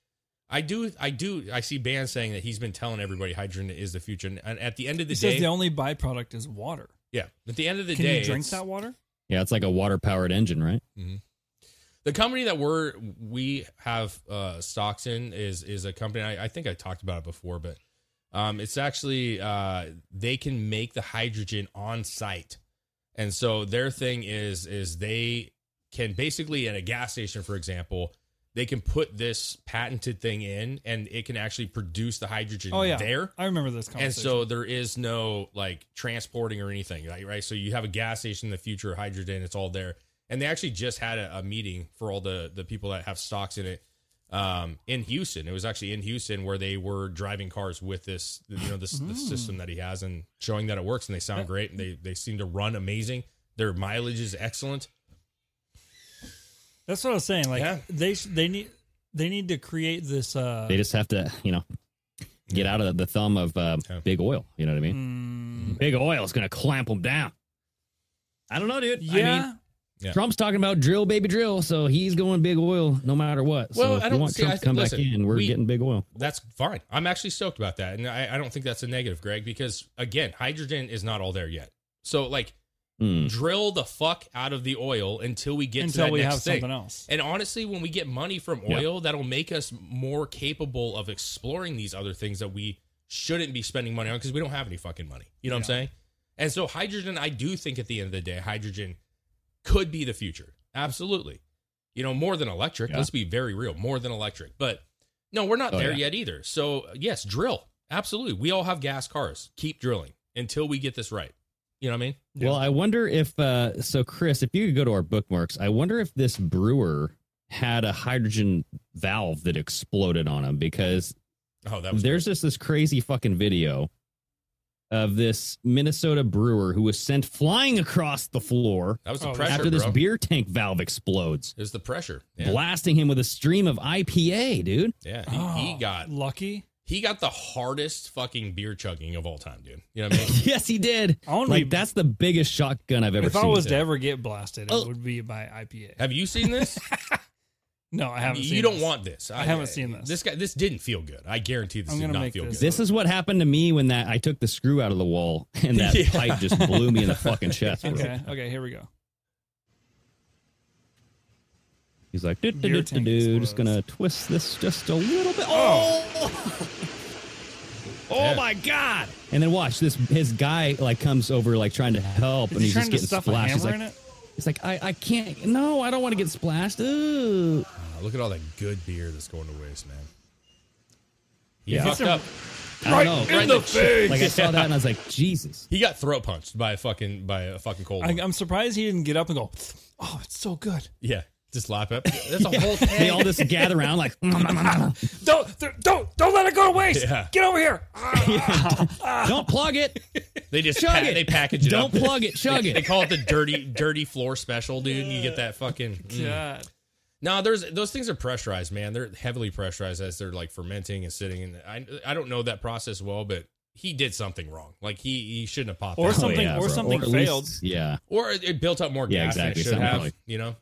I see Ban saying that he's been telling everybody hydrogen is the future. And at the end of the day, says the only byproduct is water. Yeah. At the end of the Can day, you drink that water? Yeah, it's like a water powered engine, right? Mm-hmm. The company that we have stocks in is a company, I think I talked about it before, but it's actually they can make the hydrogen on site. And so their thing is they can basically at a gas station, for example, they can put this patented thing in and it can actually produce the hydrogen there. I remember this conversation. And so there is no like transporting or anything, right? So you have a gas station in the future of hydrogen, it's all there. And they actually just had a meeting for all the people that have stocks in it in Houston. It was actually in Houston where they were driving cars with this, this system that he has and showing that it works. And they sound great. And they seem to run amazing. Their mileage is excellent. That's what I was saying. Like they need to create this. They just have to, get out of the thumb of big oil. You know what I mean? Big oil is going to clamp them down. I don't know, dude. Yeah. I mean, Trump's talking about drill, baby, drill. So he's going big oil no matter what. Well, so if we want Trump to come back in, we're getting big oil. That's fine. I'm actually stoked about that. And I don't think that's a negative, Greg, because, again, hydrogen is not all there yet. So, like, drill the fuck out of the oil until we get to that next thing. Something else. And honestly, when we get money from oil, that'll make us more capable of exploring these other things that we shouldn't be spending money on because we don't have any fucking money. You know what I'm saying? And so hydrogen, I do think at the end of the day, hydrogen could be the future. Absolutely. More than electric. Let's be very real. More than electric. But no, we're not there yet either. So yes, drill. Absolutely. We all have gas cars. Keep drilling until we get this right. You know what I mean? Well, I wonder if, so Chris, if you could go to our bookmarks, I wonder if this brewer had a hydrogen valve that exploded on him because there's just this crazy fucking video of this Minnesota brewer who was sent flying across the floor. That was the pressure, after this beer tank valve explodes. It was the pressure. Blasting him with a stream of IPA, dude. Yeah, he got lucky. He got the hardest fucking beer chugging of all time, dude. You know what I mean? Yes, he did. That's the biggest shotgun I've ever seen. If I was to ever get blasted, it would be by IPA. Have you seen this? No, I haven't seen You don't want this. I haven't seen this. This didn't feel good. I guarantee this did not feel good. This is what happened to me when I took the screw out of the wall and that pipe just blew me in the fucking chest. Okay, here we go. He's like, just going to twist this just a little bit. Oh my God. And then watch this. His guy comes over trying to help and he's just getting splashed. He's like, I can't. No, I don't want to get splashed. Ooh. Look at all that good beer that's going to waste, man. He fucked up. Right in the face. I saw that and I was like, Jesus. He got throat punched by a fucking cold one. I'm surprised he didn't get up and go, oh, it's so good. Yeah. Just lap up. That's a whole thing. They all just gather around like, don't let it go to waste. Yeah. Get over here. Don't plug it. They just they package it Don't up. Plug it. Chug it. They call it the dirty floor special, dude. You get that fucking. God. No, those things are pressurized, man. They're heavily pressurized as they're fermenting and sitting. And I don't know that process well, but he did something wrong. Like he shouldn't have popped or that. something, or something failed. Or it built up more gas than it should have. Probably. You know.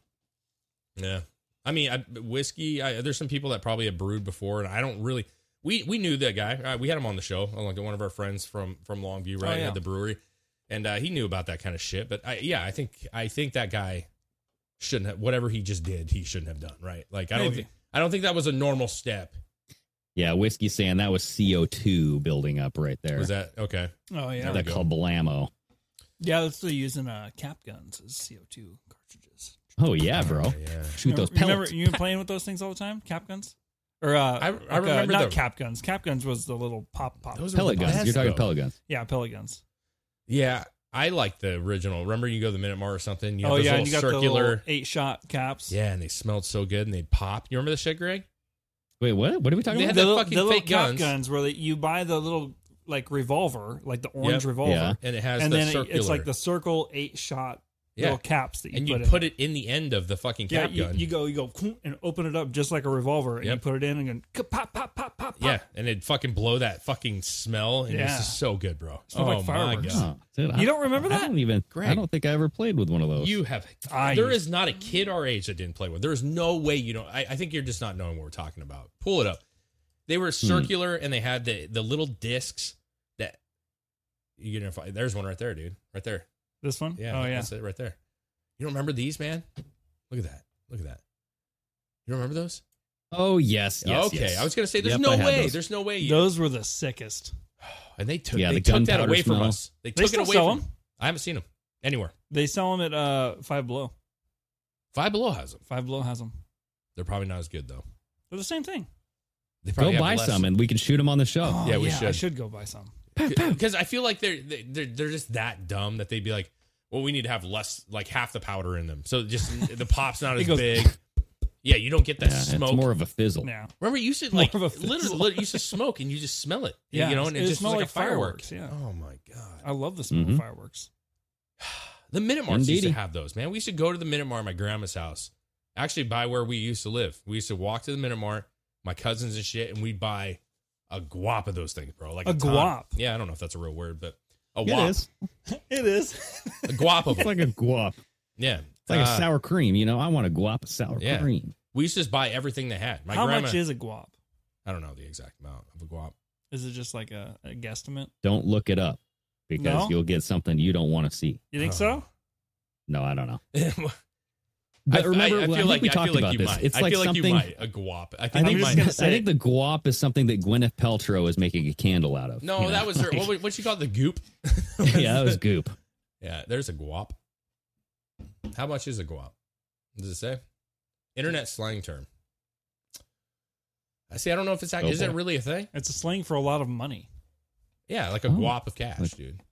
Yeah. I mean, whiskey. There's some people that probably have brewed before, and I don't really. We knew that guy. We had him on the show, like one of our friends from Longview, right? At the brewery, and he knew about that kind of shit. But I think that guy shouldn't have. Whatever he just did, he shouldn't have done. Right? Like I don't think that was a normal step. Yeah, whiskey saying that was CO2 building up right there. Was that okay? Oh yeah, that called blammo. Yeah, that's what they're using cap guns as CO2 cartridges. Oh yeah, bro. Yeah. Shoot those pellets. Remember you playing with those things all the time? Cap guns? Or I remember not cap guns. Cap guns was the little pop. Those pellet guns. You're talking pellet guns. Yeah, pellet guns. Yeah, I like the original. Remember, you go to the Minute Mart or something. You have those and you got circular the 8-shot caps. Yeah, and they smelled so good, and they'd pop. You remember this shit, Greg? Wait, what? What are we talking about? They had the fucking little fake cap guns where you buy the little like revolver, like the orange revolver, and it has and the then circular. it's like the circle 8-shot little caps that you and put you in. put it in the end of the fucking cap gun. You go and open it up just like a revolver, and you put it in and go pop, pop, pop, pop, yeah, pop. and it'd fucking blow that fucking smell, and it's just so good, bro. Smelled like fireworks. My God. Dude, You don't remember that? I don't think I ever played with one of those. You have. There is not a kid our age that didn't play with. There is no way you don't. I think you're just not knowing what we're talking about. Pull it up. They were circular, and they had the little discs that you know. There's one right there, dude. Right there. This one? Yeah. Oh yeah. That's it right there. You don't remember these, man? Look at that. Look at that. You don't remember those? Oh yes. Okay. Yes. I was gonna say there's no way. There's no way. Those were the sickest. And they took the took that away from smell. us. They took it still away sell from them? I haven't seen them anywhere. They sell them at Five Below. Five Below has them. Five Below has them. They're probably not as good though. They're the same thing. They Go buy some, and we can shoot them on the show. Oh, yeah, we should. I should go buy some. Because I feel like they're just that dumb that they'd be like, well, we need to have less, like half the powder in them, so just the pop's not as big. Yeah, you don't get that smoke. It's more of a fizzle. Yeah. Remember, you used to literally used to smoke, and you just smell it. Yeah, you know, and it just smells like a firework. fireworks. Yeah. Oh my God, I love the smell of fireworks. The Minute Marts used to have those, man. We used to go to the Minute Mart at my grandma's house, actually by where we used to live. We used to walk to the Minute Mart, my cousins and shit, and we'd buy a guap of those things, bro. Like a guap. Yeah, I don't know if that's a real word, but a It wop. is. It is. A guap of It's them. like a guap. Yeah. It's like a sour cream. You know, I want a guap of sour cream. We used to just buy everything they had. How much is a guap? I don't know the exact amount of a guap. Is it just like a guesstimate? Don't look it up because you'll get something you don't want to see. You think so? No, I don't know. But remember, I feel like we talked about you this. might. It's I like feel like you something. might. A guap. I I think think, you might. I think the guap is something that Gwyneth Paltrow is making a candle out of. No, you know? that was her. What she called the goop? Yeah, that was goop. Yeah, there's a guap. How much is a guap? Does it say? Internet slang term. I see. I don't know if it's actually. Is it really a thing? It's a slang for a lot of money. Yeah, like a guap of cash, dude.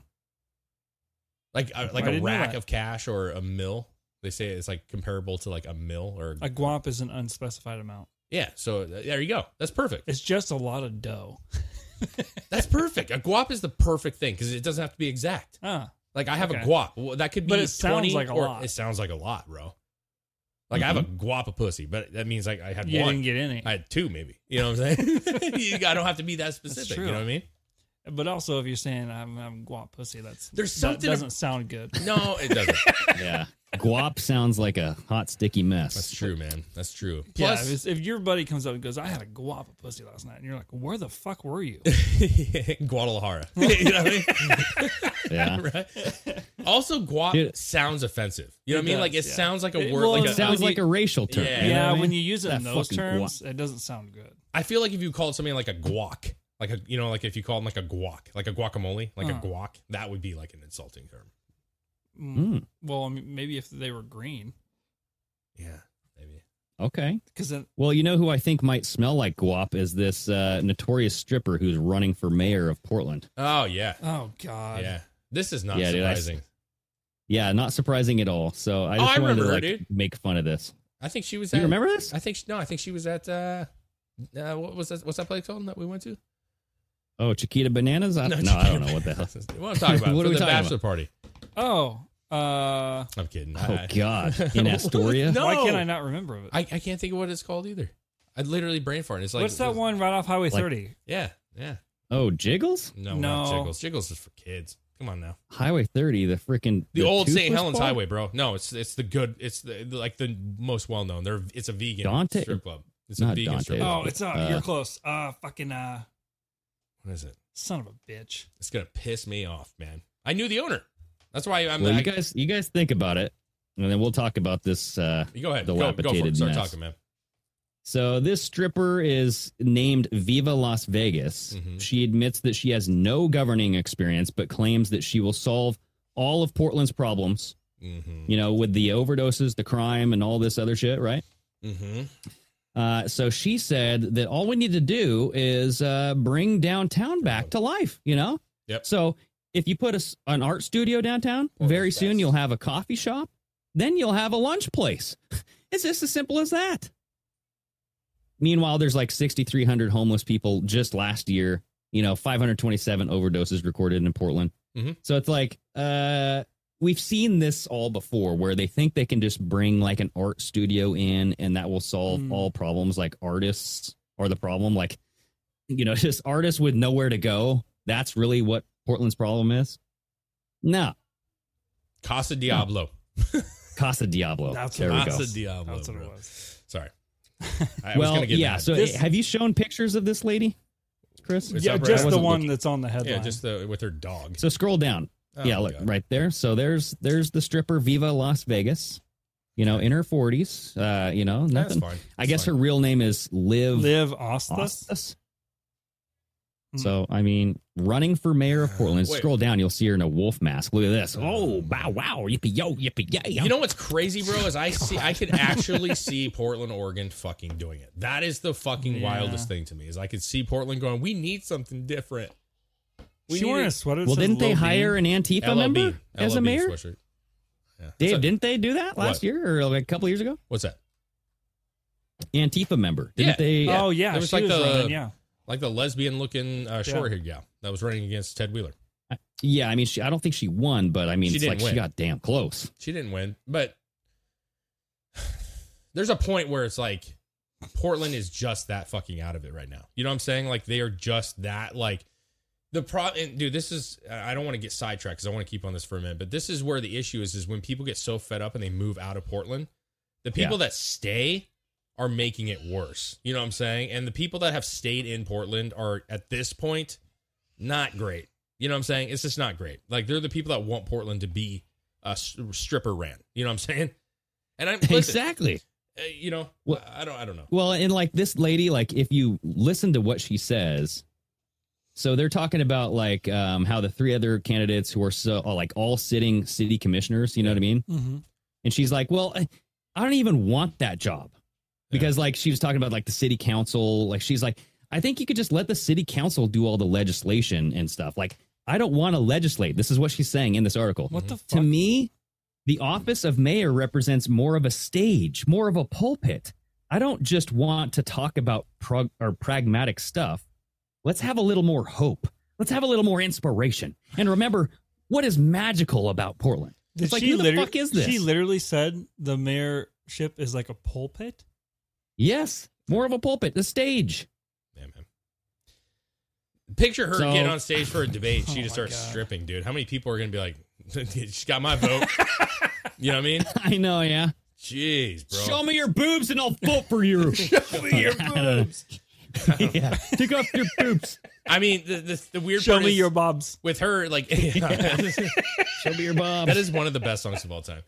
Like a rack of cash or a mill. They say it's like comparable to like a mill or a guap is an unspecified amount. Yeah, so there you go. That's perfect. It's just a lot of dough. That's perfect. A guap is the perfect thing because it doesn't have to be exact. Like I have a guap. Well, that could be but it 20 sounds like a lot. It sounds like a lot, bro. Like I have a guap of pussy, but that means like I had You one. didn't get any. I had two, maybe. You know what I'm saying? I don't have to be that specific. You know what I mean? But also, if you're saying I'm guap pussy, that doesn't sound good. No, it doesn't. Yeah. Guap sounds like a hot, sticky mess. That's true, man. That's true. Plus, if your buddy comes up and goes, I had a guap of pussy last night, and you're like, where the fuck were you? Guadalajara. You know what I mean? Yeah. Right? Also, guap sounds offensive. You know what I mean? Like, it sounds like a word. Well, it sounds like a racial term. Yeah, you know what I mean? when you use it That in those fucking terms, guap. it doesn't sound good. I feel like if you called something like a guac, like a, you know, like if you called them like a guac, like a guacamole, like a guac, that would be like an insulting term. Well, I mean, maybe if they were green. Yeah, maybe. Okay. Then, well, you know who I think might smell like guap is this notorious stripper who's running for mayor of Portland. Oh, yeah. Oh, God. Yeah. This is not dude, surprising. Not surprising at all. So I just wanted remember to her, like, dude. make fun of this. I think she was You remember this? I think she was at what was that? What's that place called that we went to? Oh, Chiquita Bananas? I don't know what the hell. What I'm talking about? What for are we the talking bachelor about? party. Oh, I'm kidding. Oh, God. In Astoria? No. Why can't I not remember it? I can't think of what it's called either. I literally brain farted. It's like What's that one right off Highway 30? Yeah. Oh, Jiggles? No, not Jiggles. Jiggles is for kids. Come on now. Highway 30, the freaking the old St. Toothless Helens bar? Highway, bro. No, it's the good. It's the most well known. It's a vegan strip club. It's a Not vegan strip Dante. club. Oh, it's you're close. Fucking What is it? son of a bitch. It's gonna piss me off, man. I knew the owner. That's why I'm. Well, you guys think about it, and then we'll talk about this. You go ahead. Dilapidated Go for it. Start mess. talking, man. So this stripper is named Viva Las Vegas. Mm-hmm. She admits that she has no governing experience, but claims that she will solve all of Portland's problems. Mm-hmm. You know, with the overdoses, the crime, and all this other shit, right? Mm-hmm. So she said that all we need to do is bring downtown back to life. You know. Yep. So if you put an art studio downtown, very soon you'll have a coffee shop. Then you'll have a lunch place. It's just as simple as that. Meanwhile, there's like 6,300 homeless people just last year. You know, 527 overdoses recorded in Portland. Mm-hmm. So it's like we've seen this all before, where they think they can just bring like an art studio in, and that will solve all problems. Like artists are the problem. Like, you know, just artists with nowhere to go. That's really what Portland's problem is. No, Casa Diablo. Casa Diablo. There we go. Casa Diablo. That's what bro. it was. Sorry. Well, yeah. So, have you shown pictures of this lady, Chris? Yeah, just the one that's on the headline. Yeah, just with her dog. So scroll down. Oh, yeah, look God. right there. So there's the stripper Viva Las Vegas. You know, in her 40s. You know, nothing. That's fine. I guess her real name is Liv Ostis. So, I mean, running for mayor of Portland. Wait. Scroll down, you'll see her in a wolf mask. Look at this. Oh, bow wow, yippee yo, yippee yay. You know what's crazy, bro? Is I could actually see Portland, Oregon fucking doing it. That is the fucking wildest thing to me. Is I could see Portland going, we need something different. She wearing a sweater that Well, says didn't they Lil hire Bean? an Antifa LLB. member as a LLB mayor? sweatshirt. Yeah. Dave, didn't they do that last What? year or like a couple years ago? What's that? Antifa member. Didn't they? Oh, yeah. There was she like was the running, yeah. like the lesbian looking short-haired gal that was running against Ted Wheeler. Yeah, I mean, I don't think she won, but I mean, She it's didn't like win. she got damn close. She didn't win, but there's a point where it's like Portland is just that fucking out of it right now. You know what I'm saying? Like they are just that. Like the problem, dude. This is. I don't want to get sidetracked because I want to keep on this for a minute. But this is where the issue is when people get so fed up and they move out of Portland. The people that stay are making it worse. You know what I'm saying? And the people that have stayed in Portland are at this point not great. You know what I'm saying? It's just not great. Like they're the people that want Portland to be a stripper ran. You know what I'm saying? And I'm listen, Exactly. You know, Well- I don't know. Well, and like this lady, like if you listen to what she says, so they're talking about like how the three other candidates who are so like all sitting city commissioners, you know what I mean? Mm-hmm. And she's like, well, I don't even want that job because like she was talking about like the city council. Like she's like, I think you could just let the city council do all the legislation and stuff. Like, I don't want to legislate. This is what she's saying in this article. What the fuck? To me, the office of mayor represents more of a stage, more of a pulpit. I don't just want to talk about pragmatic stuff. Let's have a little more hope. Let's have a little more inspiration. And remember, what is magical about Portland? It's like, who the fuck is this? She literally said the mayorship is like a pulpit? Yes, more of a pulpit, a stage. Yeah, man. Picture her So- getting on stage for a debate. She Oh just my starts God. stripping, dude. How many people are going to be like, she's got my vote? You know what I mean? I know, yeah. Jeez, bro. Show me your boobs and I'll vote for you. Show me your boobs. Yeah, take off your boobs. I mean, the weird Show part me is your bobs. with her, like, Show me your bobs. that is one of the best songs of all time.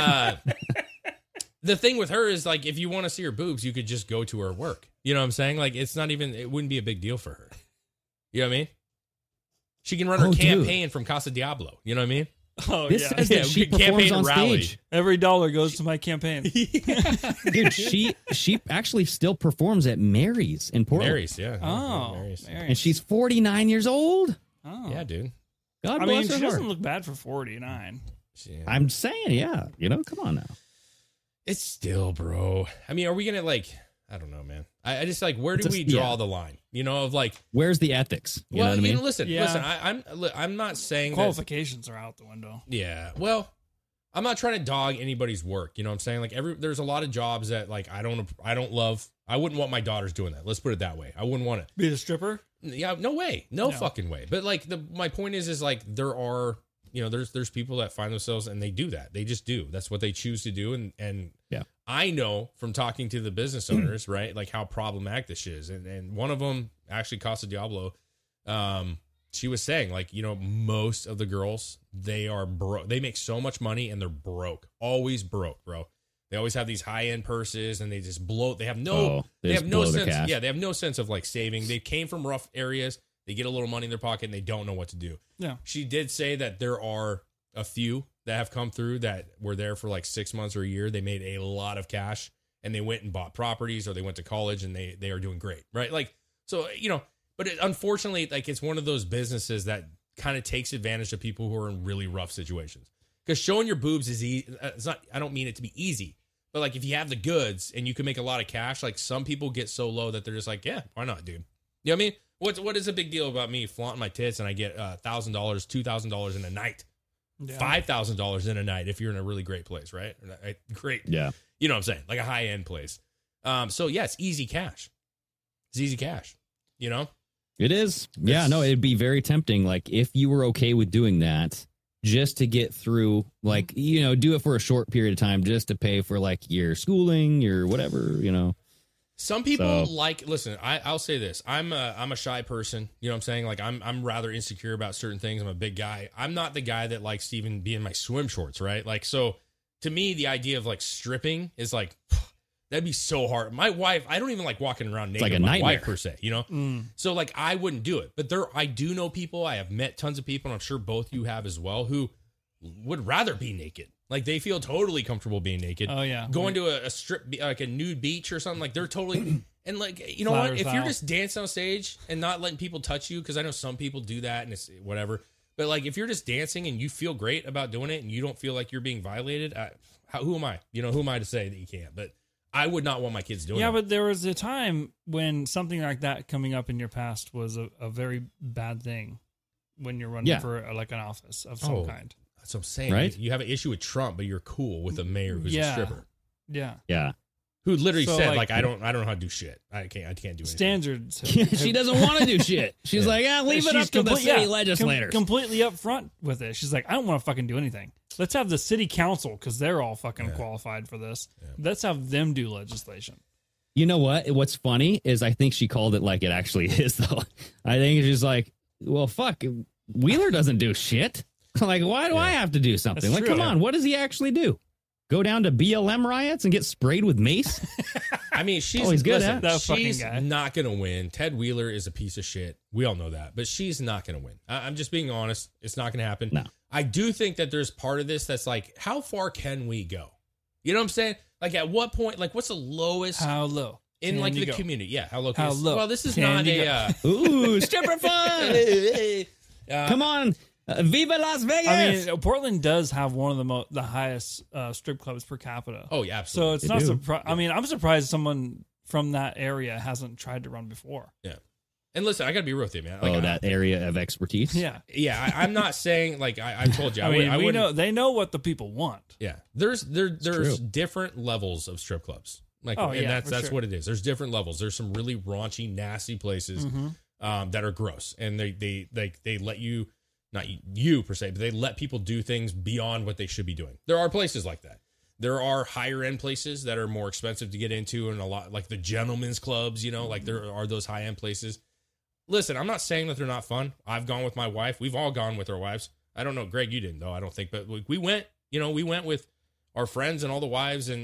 The thing with her is, like, if you want to see her boobs, you could just go to her work. You know what I'm saying? Like, it wouldn't be a big deal for her. You know what I mean? She can run her Oh, dude. campaign from Casa Diablo. You know what I mean? Oh, This yeah. says that she performs on stage. Every dollar goes to my campaign. Dude, she actually still performs at Mary's in Portland. Mary's, yeah. Oh, Mary's. And she's 49 years old. Oh. Yeah, dude. God I mean, bless she her doesn't heart. look bad for 49. I'm saying, yeah. You know, come on now. It's still, bro. I mean, are we gonna like? I don't know, man. I just like, where do It's we just- draw yeah. the line? You know, of like, Where's the ethics? You know what I mean? listen. Yeah. I'm not saying that. Qualifications are out the window. Yeah. Well, I'm not trying to dog anybody's work. You know what I'm saying? Like there's a lot of jobs that like I don't love. I wouldn't want my daughters doing that. Let's put it that way. I wouldn't want it. Be the stripper? Yeah, no way. No fucking way. But like my point is like there are, there's people that find themselves and they do that. They just do. That's what they choose to do. And I know from talking to the business owners, right, like how problematic this is. And one of them, actually Casa Diablo, she was saying like, most of the girls, they are broke. They make so much money and they're broke. Always broke, bro. They always have these high-end purses and they just blow. They have no sense. Yeah, they have no sense of like saving. They came from rough areas. They get a little money in their pocket and they don't know what to do. Yeah. She did say that there are a few that have come through that were there for like 6 months or a year. They made a lot of cash and they went and bought properties or they went to college and they are doing great. Right. Like, so, but unfortunately, like it's one of those businesses that kind of takes advantage of people who are in really rough situations. Because showing your boobs is easy. It's not, I don't mean it to be easy. But like if you have the goods and you can make a lot of cash, like some people get so low that they're just like, yeah, why not, dude? You know what I mean? What is a big deal about me flaunting my tits and I get $1,000, $2,000 in a night, $5,000 in a night if you're in a really great place, right? Great. Yeah. You know what I'm saying? Like a high end place. So yeah, it's easy cash. It's easy cash, It is. Yeah, no, it'd be very tempting. Like if you were okay with doing that, just to get through, like, do it for a short period of time just to pay for like your schooling, your whatever, Some people listen, I'll say this. I'm a shy person. You know what I'm saying? Like I'm rather insecure about certain things. I'm a big guy. I'm not the guy that likes to even be in my swim shorts, right? Like, so to me, the idea of like stripping is like, that'd be so hard. My wife, I don't even like walking around naked with my wife per se, So like I wouldn't do it. But I do know people, I have met tons of people, and I'm sure both you have as well, who would rather be naked. Like they feel totally comfortable being naked. Oh yeah. Going to a strip, like a nude beach or something, like they're totally, and like, you know what? If you're just dancing on stage and not letting people touch you, because I know some people do that and it's whatever. But like if you're just dancing and you feel great about doing it and you don't feel like you're being violated, who am I? Who am I to say that you can't? But I would not want my kids doing that. Yeah, but there was a time when something like that coming up in your past was a very bad thing when you're running for like an office of some kind. That's what I'm saying. Right? You have an issue with Trump, but you're cool with a mayor who's a stripper. Yeah. Yeah. Who literally said, like, I don't know how to do shit. I can't do anything. Standards. She doesn't want to do shit. She's like, leave it up to the city legislators. Completely up front with it. She's like, I don't want to fucking do anything. Let's have the city council, because they're all fucking qualified for this. Yeah. Let's have them do legislation. You know what? What's funny is I think she called it like it actually is, though. I think she's like, well, fuck, Wheeler doesn't do shit. Like, why do I have to do something? That's like, true. come on, what does he actually do? Go down to BLM riots and get sprayed with mace? I mean, she's good at that. She's not going to win. Ted Wheeler is a piece of shit. We all know that, but she's not going to win. I'm just being honest. It's not going to happen. No. I do think that there's part of this that's like, how far can we go? You know what I'm saying? Like, at what point? Like, what's the lowest? How low in like the community? Yeah, how low? How low? Well, this is not a ooh, stripper fun. Come on. Viva Las Vegas! I mean, Portland does have one of the highest strip clubs per capita. Oh yeah, absolutely. So it's not surprising. I mean, I'm surprised someone from that area hasn't tried to run before. Yeah. And listen, I got to be real with you, man. Like, that area of expertise. Yeah. Yeah. I'm not saying like I told you. we know they know what the people want. Yeah. There's different levels of strip clubs. Like, that's what it is. There's different levels. There's some really raunchy, nasty places that are gross, and they let you. Not you per se, but they let people do things beyond what they should be doing. There are places like that. There are higher end places that are more expensive to get into, and a lot like the gentlemen's clubs, like there are those high end places. Listen, I'm not saying that they're not fun. I've gone with my wife. We've all gone with our wives. I don't know, Greg, you didn't though, I don't think, but we went, we went with our friends and all the wives, and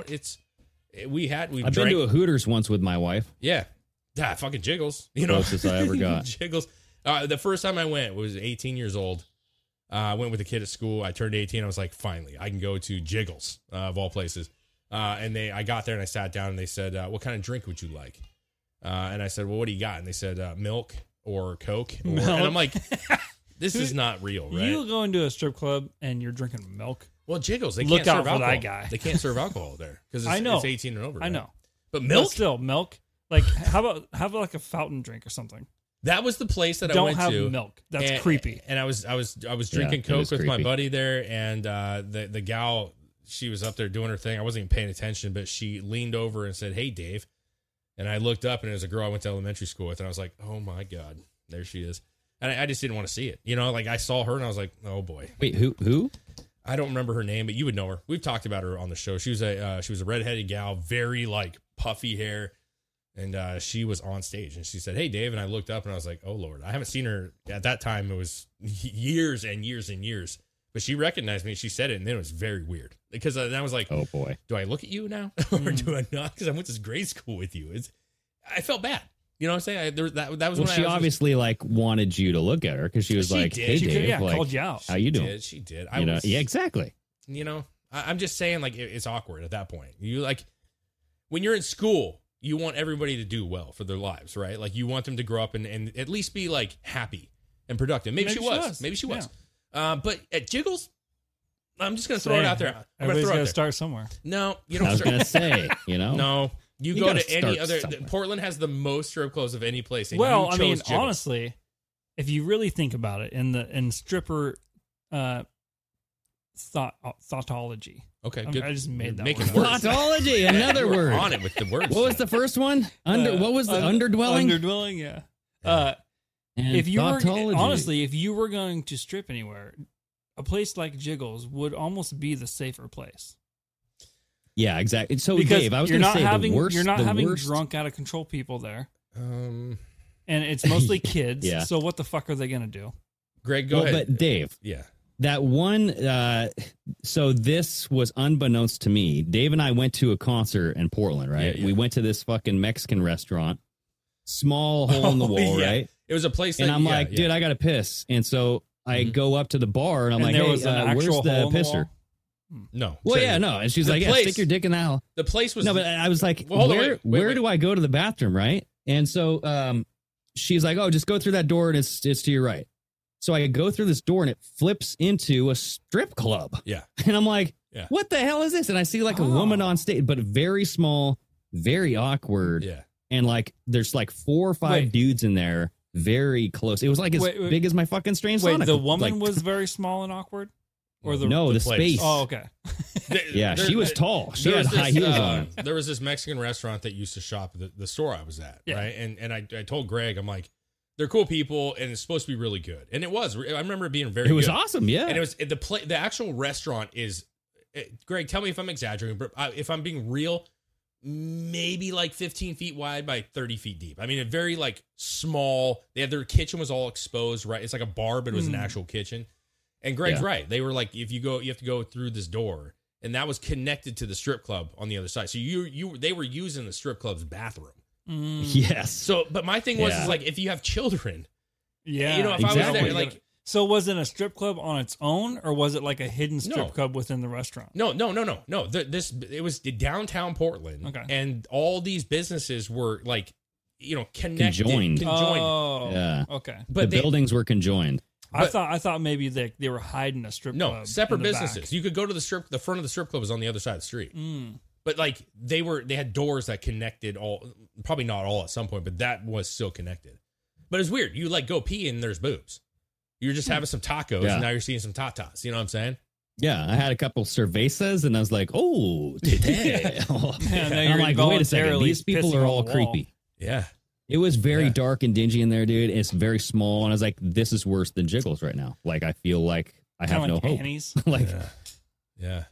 I've been to a Hooters once with my wife. Yeah. Fucking Jiggles. Closest I ever got. Jiggles. The first time I went was 18 years old. I went with a kid at school. I turned 18. I was like, finally, I can go to Jiggles, of all places. And I got there and I sat down and they said, what kind of drink would you like? And I said, well, what do you got? And they said, milk or Coke. And I'm like, this is not real, right? You go into a strip club and you're drinking milk. Well, Jiggles, they can't serve serve alcohol. That guy. They can't serve alcohol there because it's 18 and over. Right? I know. But milk? But still, milk. Like, how about like a fountain drink or something? That was the place that I Don't went to. Don't have milk. That's creepy. And I was drinking Coke with my buddy there, and the gal, she was up there doing her thing. I wasn't even paying attention, but she leaned over and said, "Hey, Dave, And I looked up, and it was a girl I went to elementary school with, and I was like, oh my God, there she is. And I just didn't want to see it. You know, like I saw her, and I was like, oh boy. Wait, who? I don't remember her name, but you would know her. We've talked about her on the show. She was a redheaded gal, very like puffy hair. And she was on stage, and she said, hey, Dave. And I looked up, and I was like, oh, Lord. I haven't seen her at that time. It was years and years and years. But she recognized me. She said it, and then it was very weird. Because I was like, oh, boy. Do I look at you now? Or do I not? Because I went to grade school with you. I felt bad. You know what I'm saying? That was when she obviously like wanted you to look at her because she was like, hey, Dave, like, called you out. How you doing? She did. Yeah, exactly. You know, I'm just saying, like, it's awkward at that point. You like, when you're in school, you want everybody to do well for their lives, right? Like you want them to grow up and at least be like happy and productive. Maybe she was. Maybe she was. Yeah. But at Jiggles, I'm just going to throw it out there. Everybody's got to start somewhere. No, you don't. I was going to say, you know. No, you go to any other. Portland has the most strip clubs of any place. Well, I mean, honestly, if you really think about it, in stripper thoughtology. Okay, good. I just made that making word. Thoughtology, another word. On it with the words. What was the first one? What was the underdwelling? Underdwelling, yeah. If you were honestly, if you were going to strip anywhere, a place like Jiggles would almost be the safer place. Yeah, exactly. So, because Dave, I was going to say you're not having worst. drunk, out of control people there, and it's mostly kids. Yeah. So what the fuck are they going to do? Greg, go ahead. But Dave, yeah. That one, so this was unbeknownst to me. Dave and I went to a concert in Portland, right? Yeah. We went to this fucking Mexican restaurant, small hole in the wall, right? It was a place that, and I'm like, dude, I got to piss. And so I go up to the bar, and I'm like, hey, where's the pisser? No. Well, yeah, no. And she's like, yeah, stick your dick in the hole. The place was... No, but I was like, where do I go to the bathroom, right? And so she's like, oh, just go through that door, and it's to your right. So I go through this door and it flips into a strip club. Yeah. And I'm like, what the hell is this? And I see like a woman on stage, but very small, very awkward. Yeah. And like, there's like 4 or 5 dudes in there, very close. It was like as big as my fucking Strange Sonic. The woman was very small and awkward? Or the space. Oh, okay. Yeah, she was tall. She had high heels on. There was this Mexican restaurant that used to shop at the store I was at, right? And I told Greg, I'm like, they're cool people, and it's supposed to be really good. And it was. I remember it being very good. It was awesome, yeah. And it was the actual restaurant is, Greg, tell me if I'm exaggerating, but if I'm being real, maybe like 15 feet wide by 30 feet deep. I mean, a very like small, their kitchen was all exposed, right? It's like a bar, but it was an actual kitchen. And Greg's right. They were like, if you go, you have to go through this door, and that was connected to the strip club on the other side. So they were using the strip club's bathroom. Yes. So, but my thing was is like, if you have children, yeah, you know, if I was there, like, so was it a strip club on its own, or was it like a hidden strip club within the restaurant? No. It was downtown Portland, and all these businesses were like, you know, connected, conjoined. Oh, yeah, okay. But the buildings were conjoined. I thought maybe they were hiding a strip club. No, separate businesses. You could go to the front of the strip club was on the other side of the street. But like they had doors that connected probably not all at some point, but that was still connected. But it's weird. You like go pee and there's boobs. You're just having some tacos and now you're seeing some tatas. You know what I'm saying? Yeah, I had a couple cervezas and I was like, oh, today. I'm like, wait a second. These people are all creepy. Yeah. It was very dark and dingy in there, dude. It's very small. And I was like, this is worse than Jiggles right now. Like, I feel like I have no hope. Like, yeah.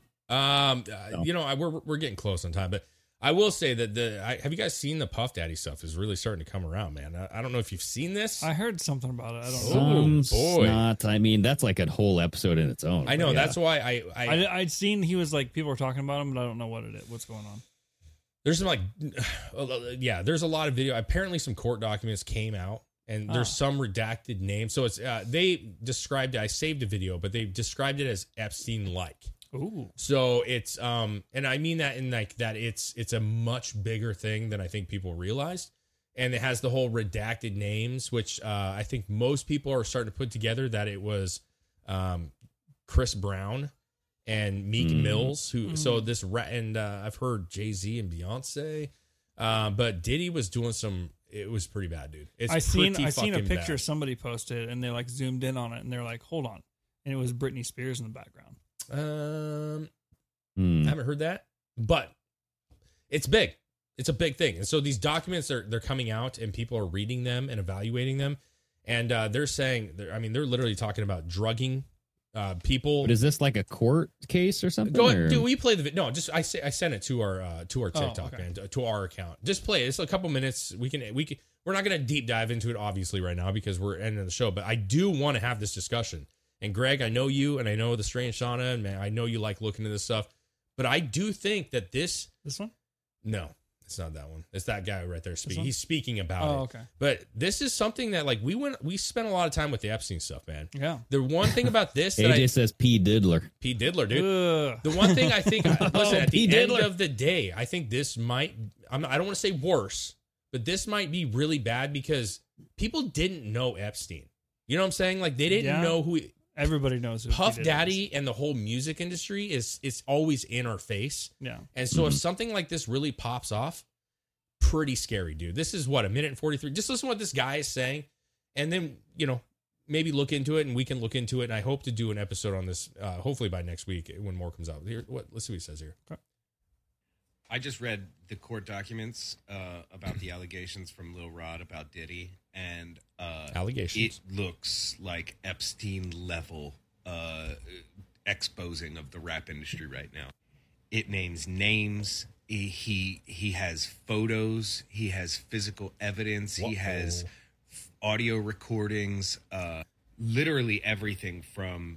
You know, we're getting close on time, but I will say that have you guys seen the Puff Daddy stuff is really starting to come around, man. I don't know if you've seen this. I heard something about it. I don't know. Boy. Not. I mean, that's like a whole episode in its own. I know. That's why I'd seen he was like, people were talking about him, but I don't know what's going on. There's some like, there's a lot of video. Apparently some court documents came out and there's some redacted names. So it's, they described it, I saved a video, but they described it as Epstein-like. Ooh. So it's, and I mean that in like that it's a much bigger thing than I think people realized. And it has the whole redacted names, which I think most people are starting to put together that it was Chris Brown and Meek Mills, who so this and I've heard Jay-Z and Beyonce, but Diddy was doing some. It was pretty bad, dude. I seen a picture somebody posted, and they like zoomed in on it, and they're like, "Hold on," and it was Britney Spears in the background. I haven't heard that, but it's big. It's a big thing. And so these documents they're coming out and people are reading them and evaluating them. And they're saying, they're literally talking about drugging people. But is this like a court case or something? Do we play the video? No, just I sent it to our TikTok, man, to our account. Just play it. It's a couple minutes. We're not going to deep dive into it obviously right now because we're ending the show, but I do want to have this discussion. And Greg, I know you and I know the Strange Shauna, and man, I know you like looking into this stuff, but I do think that this one? No. It's not that one. It's that guy right there speaking. He's speaking about it. Okay. But this is something that like we spent a lot of time with the Epstein stuff, man. Yeah. The one thing about this that AJ says P. Diddler. P. Diddler, dude. Ugh. The one thing I think, listen, at the end of the day, I think this might, I don't want to say worse, but this might be really bad because people didn't know Epstein. You know what I'm saying? Like they didn't know who. Everybody knows who Puff Daddy and the whole music industry is always in our face. Yeah. And so if something like this really pops off, pretty scary, dude. This is what, 1:43. Just listen to what this guy is saying. And then, maybe look into it and we can look into it. And I hope to do an episode on this, hopefully by next week when more comes out. Let's see what he says here. Okay. I just read the court documents about the allegations from Lil Rod about Diddy, and allegations. It looks like Epstein level exposing of the rap industry right now. It names names. He has photos. He has physical evidence. He has audio recordings. Literally everything from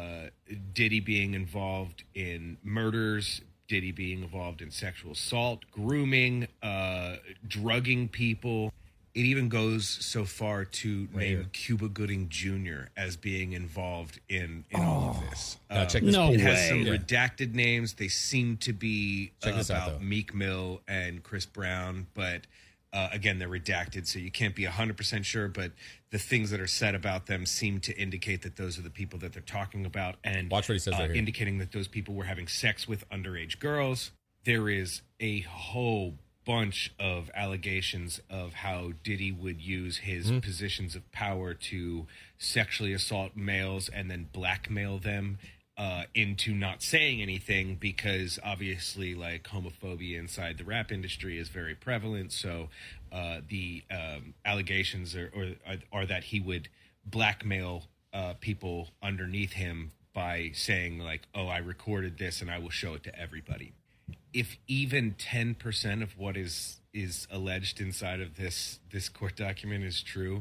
Diddy being involved in murders, Diddy being involved in sexual assault, grooming, drugging people. It even goes so far to name Cuba Gooding Jr. as being involved in all of this. Check this It has way. some redacted names. They seem to be Check this out, about though. Meek Mill and Chris Brown, but again, they're redacted, so you can't be 100% sure, but the things that are said about them seem to indicate that those are the people that they're talking about, and Watch what he says right here. indicating that those people were having sex with underage girls. There is a whole bunch of allegations of how Diddy would use his positions of power to sexually assault males and then blackmail them into not saying anything, because obviously like homophobia inside the rap industry is very prevalent. So the allegations are that he would blackmail people underneath him by saying like, oh, I recorded this and I will show it to everybody. If even 10% of what is alleged inside of this court document is true,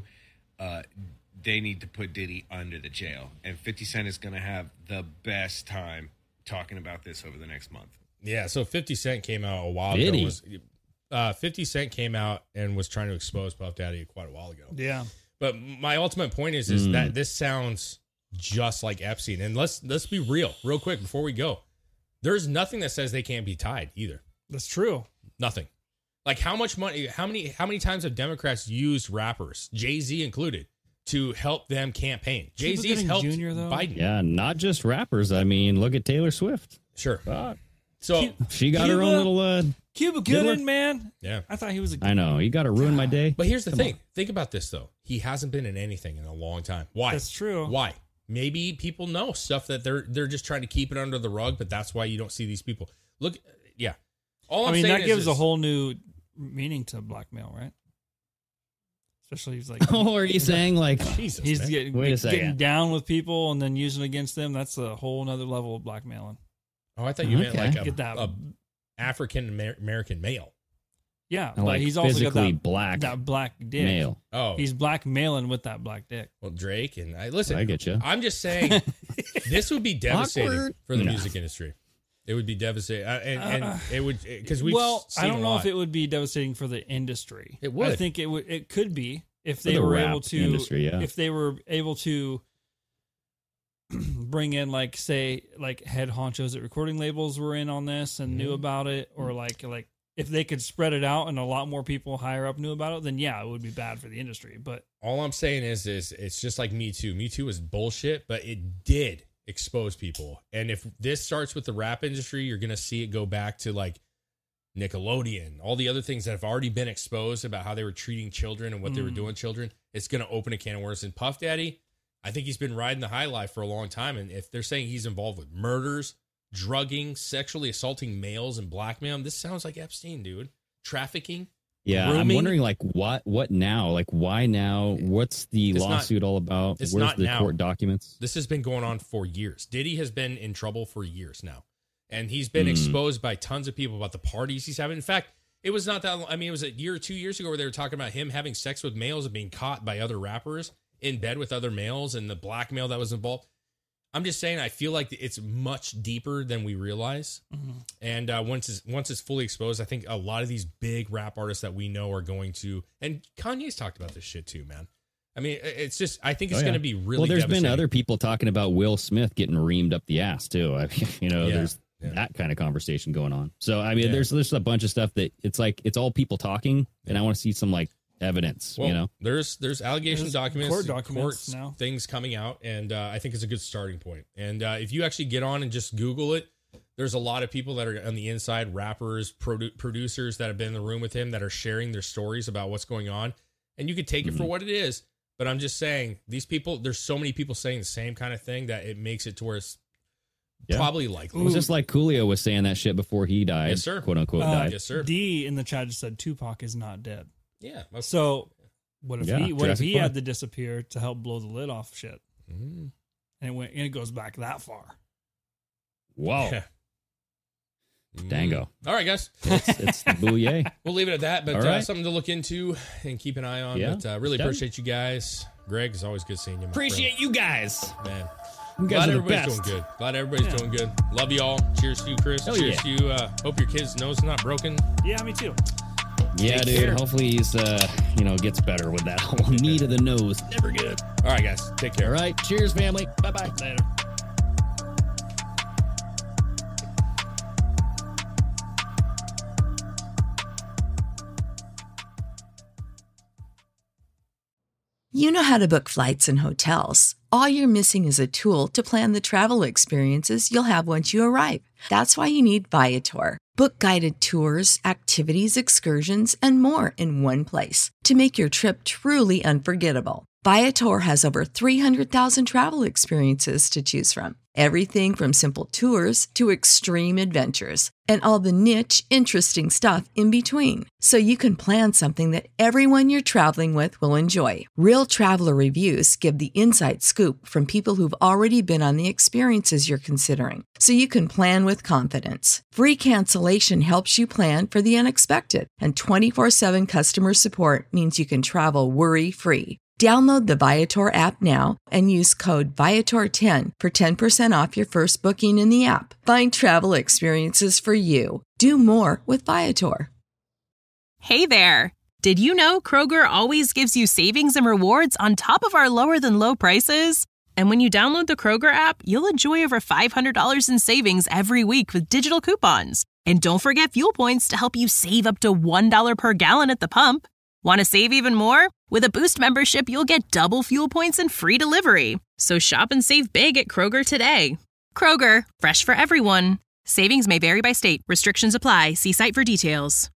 they need to put Diddy under the jail. And 50 Cent is going to have the best time talking about this over the next month. Yeah, so 50 Cent came out a while Diddy. ago. 50 Cent came out and was trying to expose Puff Daddy quite a while ago. Yeah. But my ultimate point is that this sounds just like Epstein. And let's be real quick before we go. There's nothing that says they can't be tied either. That's true. Nothing. Like how much money, how many times have Democrats used rappers, Jay-Z included, to help them campaign? Jay-Z's helped Jr., though? Biden. Yeah, not just rappers. I mean, look at Taylor Swift. Sure. Fuck. So She got her own little. Cuba Diddler? Gooding, man. yeah. I thought he was a I know. You got to ruin my day. But here's the thing. Think about this though. He hasn't been in anything in a long time. Why? That's true. Why? Maybe people know stuff that they're just trying to keep it under the rug, but that's why you don't see these people. Look, yeah. All I'm saying that is gives a this. whole new meaning to blackmail, right? Especially he's like Oh, are you saying like Jesus, he's man. Wait a second. getting down with people and then using it against them. That's a whole nother level of blackmailing. Oh, I thought you meant Okay. like Get that. a African American male. Yeah, like but he's also got physically that black that black dick. male? Oh, He's blackmailing with that black dick. well, Drake and I listen. I get you. I'm just saying, this would be devastating Awkward. for the No. music industry. It would be devastating, and it would because we've seen I don't a know lot. if it would be devastating for the industry. It would. I think it would. It could be if For they the were rap able to. industry, yeah. If they were able to bring in, like, say, like head honchos at recording labels were in on this and knew about it, or like if they could spread it out and a lot more people higher up knew about it, then yeah, it would be bad for the industry. But All I'm saying is it's just like Me Too. Me Too is bullshit, but it did expose people. And if this starts with the rap industry, you're going to see it go back to like Nickelodeon, all the other things that have already been exposed about how they were treating children and what they were doing to children. It's going to open a can of worms. And Puff Daddy, I think he's been riding the high life for a long time. And if they're saying he's involved with murders, drugging, sexually assaulting males and blackmail, this sounds like Epstein, dude. trafficking. Yeah, grooming. I'm wondering, like, what now? Like, why now? What's the lawsuit all about? It's Where's not the now. court documents? This has been going on for years. Diddy has been in trouble for years now. And he's been exposed by tons of people about the parties he's having. In fact, it was not that long. I mean, it was a year or 2 years ago where they were talking about him having sex with males and being caught by other rappers in bed with other males and the blackmail that was involved. I'm just saying, I feel like it's much deeper than we realize. Mm-hmm. And once it's fully exposed, I think a lot of these big rap artists that we know are going to, and Kanye's talked about this shit too, man. I mean, it's just, I think it's going to be really well, there's been devastating. other people talking about Will Smith getting reamed up the ass too. I mean, there's that kind of conversation going on. So, I mean, there's a bunch of stuff that it's like, it's all people talking, and I want to see some like evidence, well, there's allegation documents, court documents now, things coming out, and I think it's a good starting point. And if you actually get on and just Google it, there's a lot of people that are on the inside, rappers, producers that have been in the room with him that are sharing their stories about what's going on, and you could take it for what it is. But I'm just saying, these people, there's so many people saying the same kind of thing that it makes it to where it's probably likely. It was just like Coolio was saying that shit before he died, yes, sir. quote unquote died. Yes, sir. D in the chat just said Tupac is not dead. Yeah. So what if he Jurassic Park. had to disappear to help blow the lid off shit? And it goes back that far. Wow. Yeah. Dango. All right, guys. It's the booyah. We'll leave it at that, but right. Something to look into and keep an eye on. Yeah. But really appreciate you guys. Greg, it's always good seeing you. Appreciate you guys. Man. You Glad guys are the everybody's best. doing good. Glad everybody's doing good. Love you all. Cheers to you, Chris. Hell Cheers yeah. to you. Hope your kid's nose is not broken. Yeah, me too. Yeah, Take dude. care. Hopefully he's, gets better with that whole knee to the nose. Never good. All right, guys. Take care. All right. Cheers, family. Bye-bye. Later. You know how to book flights and hotels. All you're missing is a tool to plan the travel experiences you'll have once you arrive. That's why you need Viator. Book guided tours, activities, excursions, and more in one place to make your trip truly unforgettable. Viator has over 300,000 travel experiences to choose from. Everything from simple tours to extreme adventures and all the niche, interesting stuff in between. So you can plan something that everyone you're traveling with will enjoy. Real traveler reviews give the inside scoop from people who've already been on the experiences you're considering. So you can plan with confidence. Free cancellation helps you plan for the unexpected. And 24/7 customer support means you can travel worry-free. Download the Viator app now and use code Viator10 for 10% off your first booking in the app. Find travel experiences for you. Do more with Viator. Hey there! Did you know Kroger always gives you savings and rewards on top of our lower than low prices? And when you download the Kroger app, you'll enjoy over $500 in savings every week with digital coupons. And don't forget fuel points to help you save up to $1 per gallon at the pump. Want to save even more? With a Boost membership, you'll get double fuel points and free delivery. So shop and save big at Kroger today. Kroger, fresh for everyone. Savings may vary by state. Restrictions apply. See site for details.